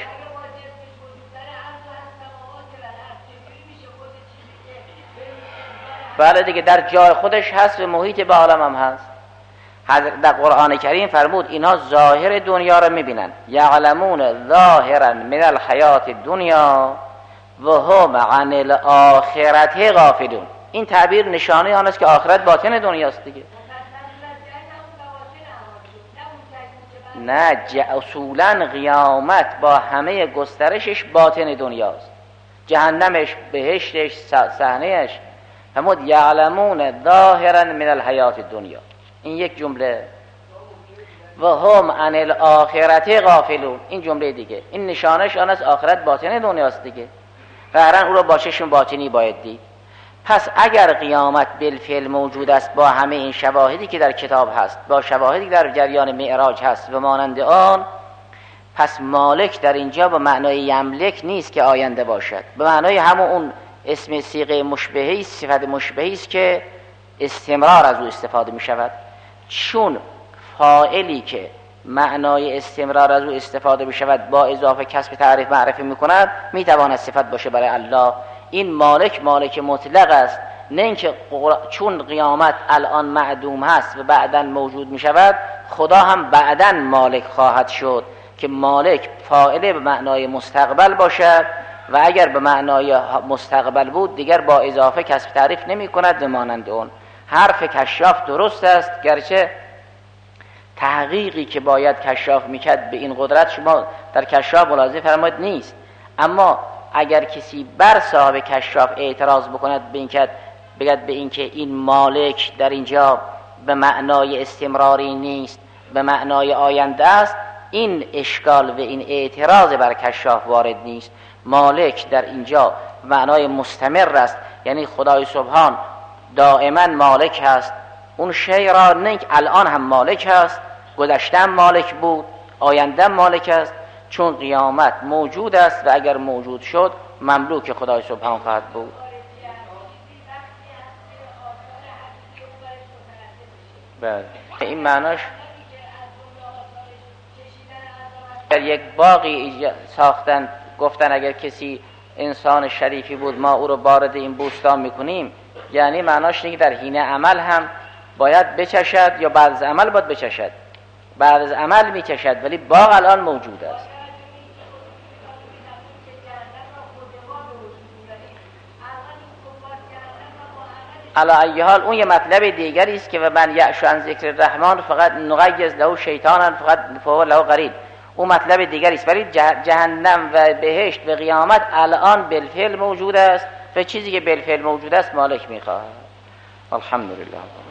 بله دیگه، در جای خودش هست و محیط به عالم هم هست. در قرآن کریم فرمود اینها ظاهر دنیا را میبینن، یعلمون ظاهرا من الحیات الدنیا و هم عن الاخرة غافلون. این تعبیر نشانه آن است که آخرت باطن دنیاست دیگه. نه اصولا قیامت با همه گسترشش باطن دنیاست، جهنمش، بهشتش، صحنهش. فرمود یعلمون ظاهرا من الحیات الدنیا، این یک جمله. و هم عن الاخرة غافلون، این جمله دیگه. این نشانش آن است آخرت باطن دنیاست دیگه، قهرن او را با چشم باطنی باید دید. پس اگر قیامت بالفعل موجود است با همه این شواهدی که در کتاب هست، با شواهدی که در جریان معراج هست و مانند آن، پس مالک در اینجا به معنای یملک نیست که آینده باشد، به معنای همون اون اسم صیغه مشبهی، صفت مشبهی است که استمرار از او استفاده می شود. چون فاعلی که معنای استمرار از او استفاده بشود با اضافه کسب تعریف معرفی میکند میتواند صفت باشه برای الله. این مالک مالک مطلق است، نه اینکه چون قیامت الان معدوم هست و بعداً موجود میشود خدا هم بعداً مالک خواهد شد که مالک فاعله به معنای مستقبل باشد و اگر به معنای مستقبل بود دیگر با اضافه کسب تعریف نمی کند. مانند اون حرف کشاف درست است، گرچه تحقیقی که باید کشاف میکرد به این قدرت شما در کشاف ملاحظه فرمایید نیست. اما اگر کسی بر صاحب کشاف اعتراض بکند به این که بگد به این که این مالک در اینجا به معنای استمراری نیست، به معنای آینده است، این اشکال و این اعتراض بر کشاف وارد نیست. مالک در اینجا معنای مستمر است، یعنی خدای سبحان دائما مالک است. اون شیء را نه الان هم مالک است، گذشته مالک بود، آینده مالک است، چون قیامت موجود است و اگر موجود شد مملوک خدای سبحان خواهد بود. بله این معناش در یک باقی ساختن گفتن اگر کسی انسان شریفی بود ما او رو وارد این بوستان میکنیم، یعنی معناش اینه که در حین عمل هم باید بچشد یا بعد از عمل باید بچشد، بعد از عمل میچشد ولی باغ الان موجود است. علی ای حال اون یه مطلب دیگری است که و من یعش عن ذکر الرحمن فقط نغیظ له شیطانا فقط فهو له قرین، اون مطلب دیگری است. ولی جهنم و بهشت و قیامت الان بالفعل موجود است و چیزی که بالفعل موجود است مالک میخواهد. الحمدلله.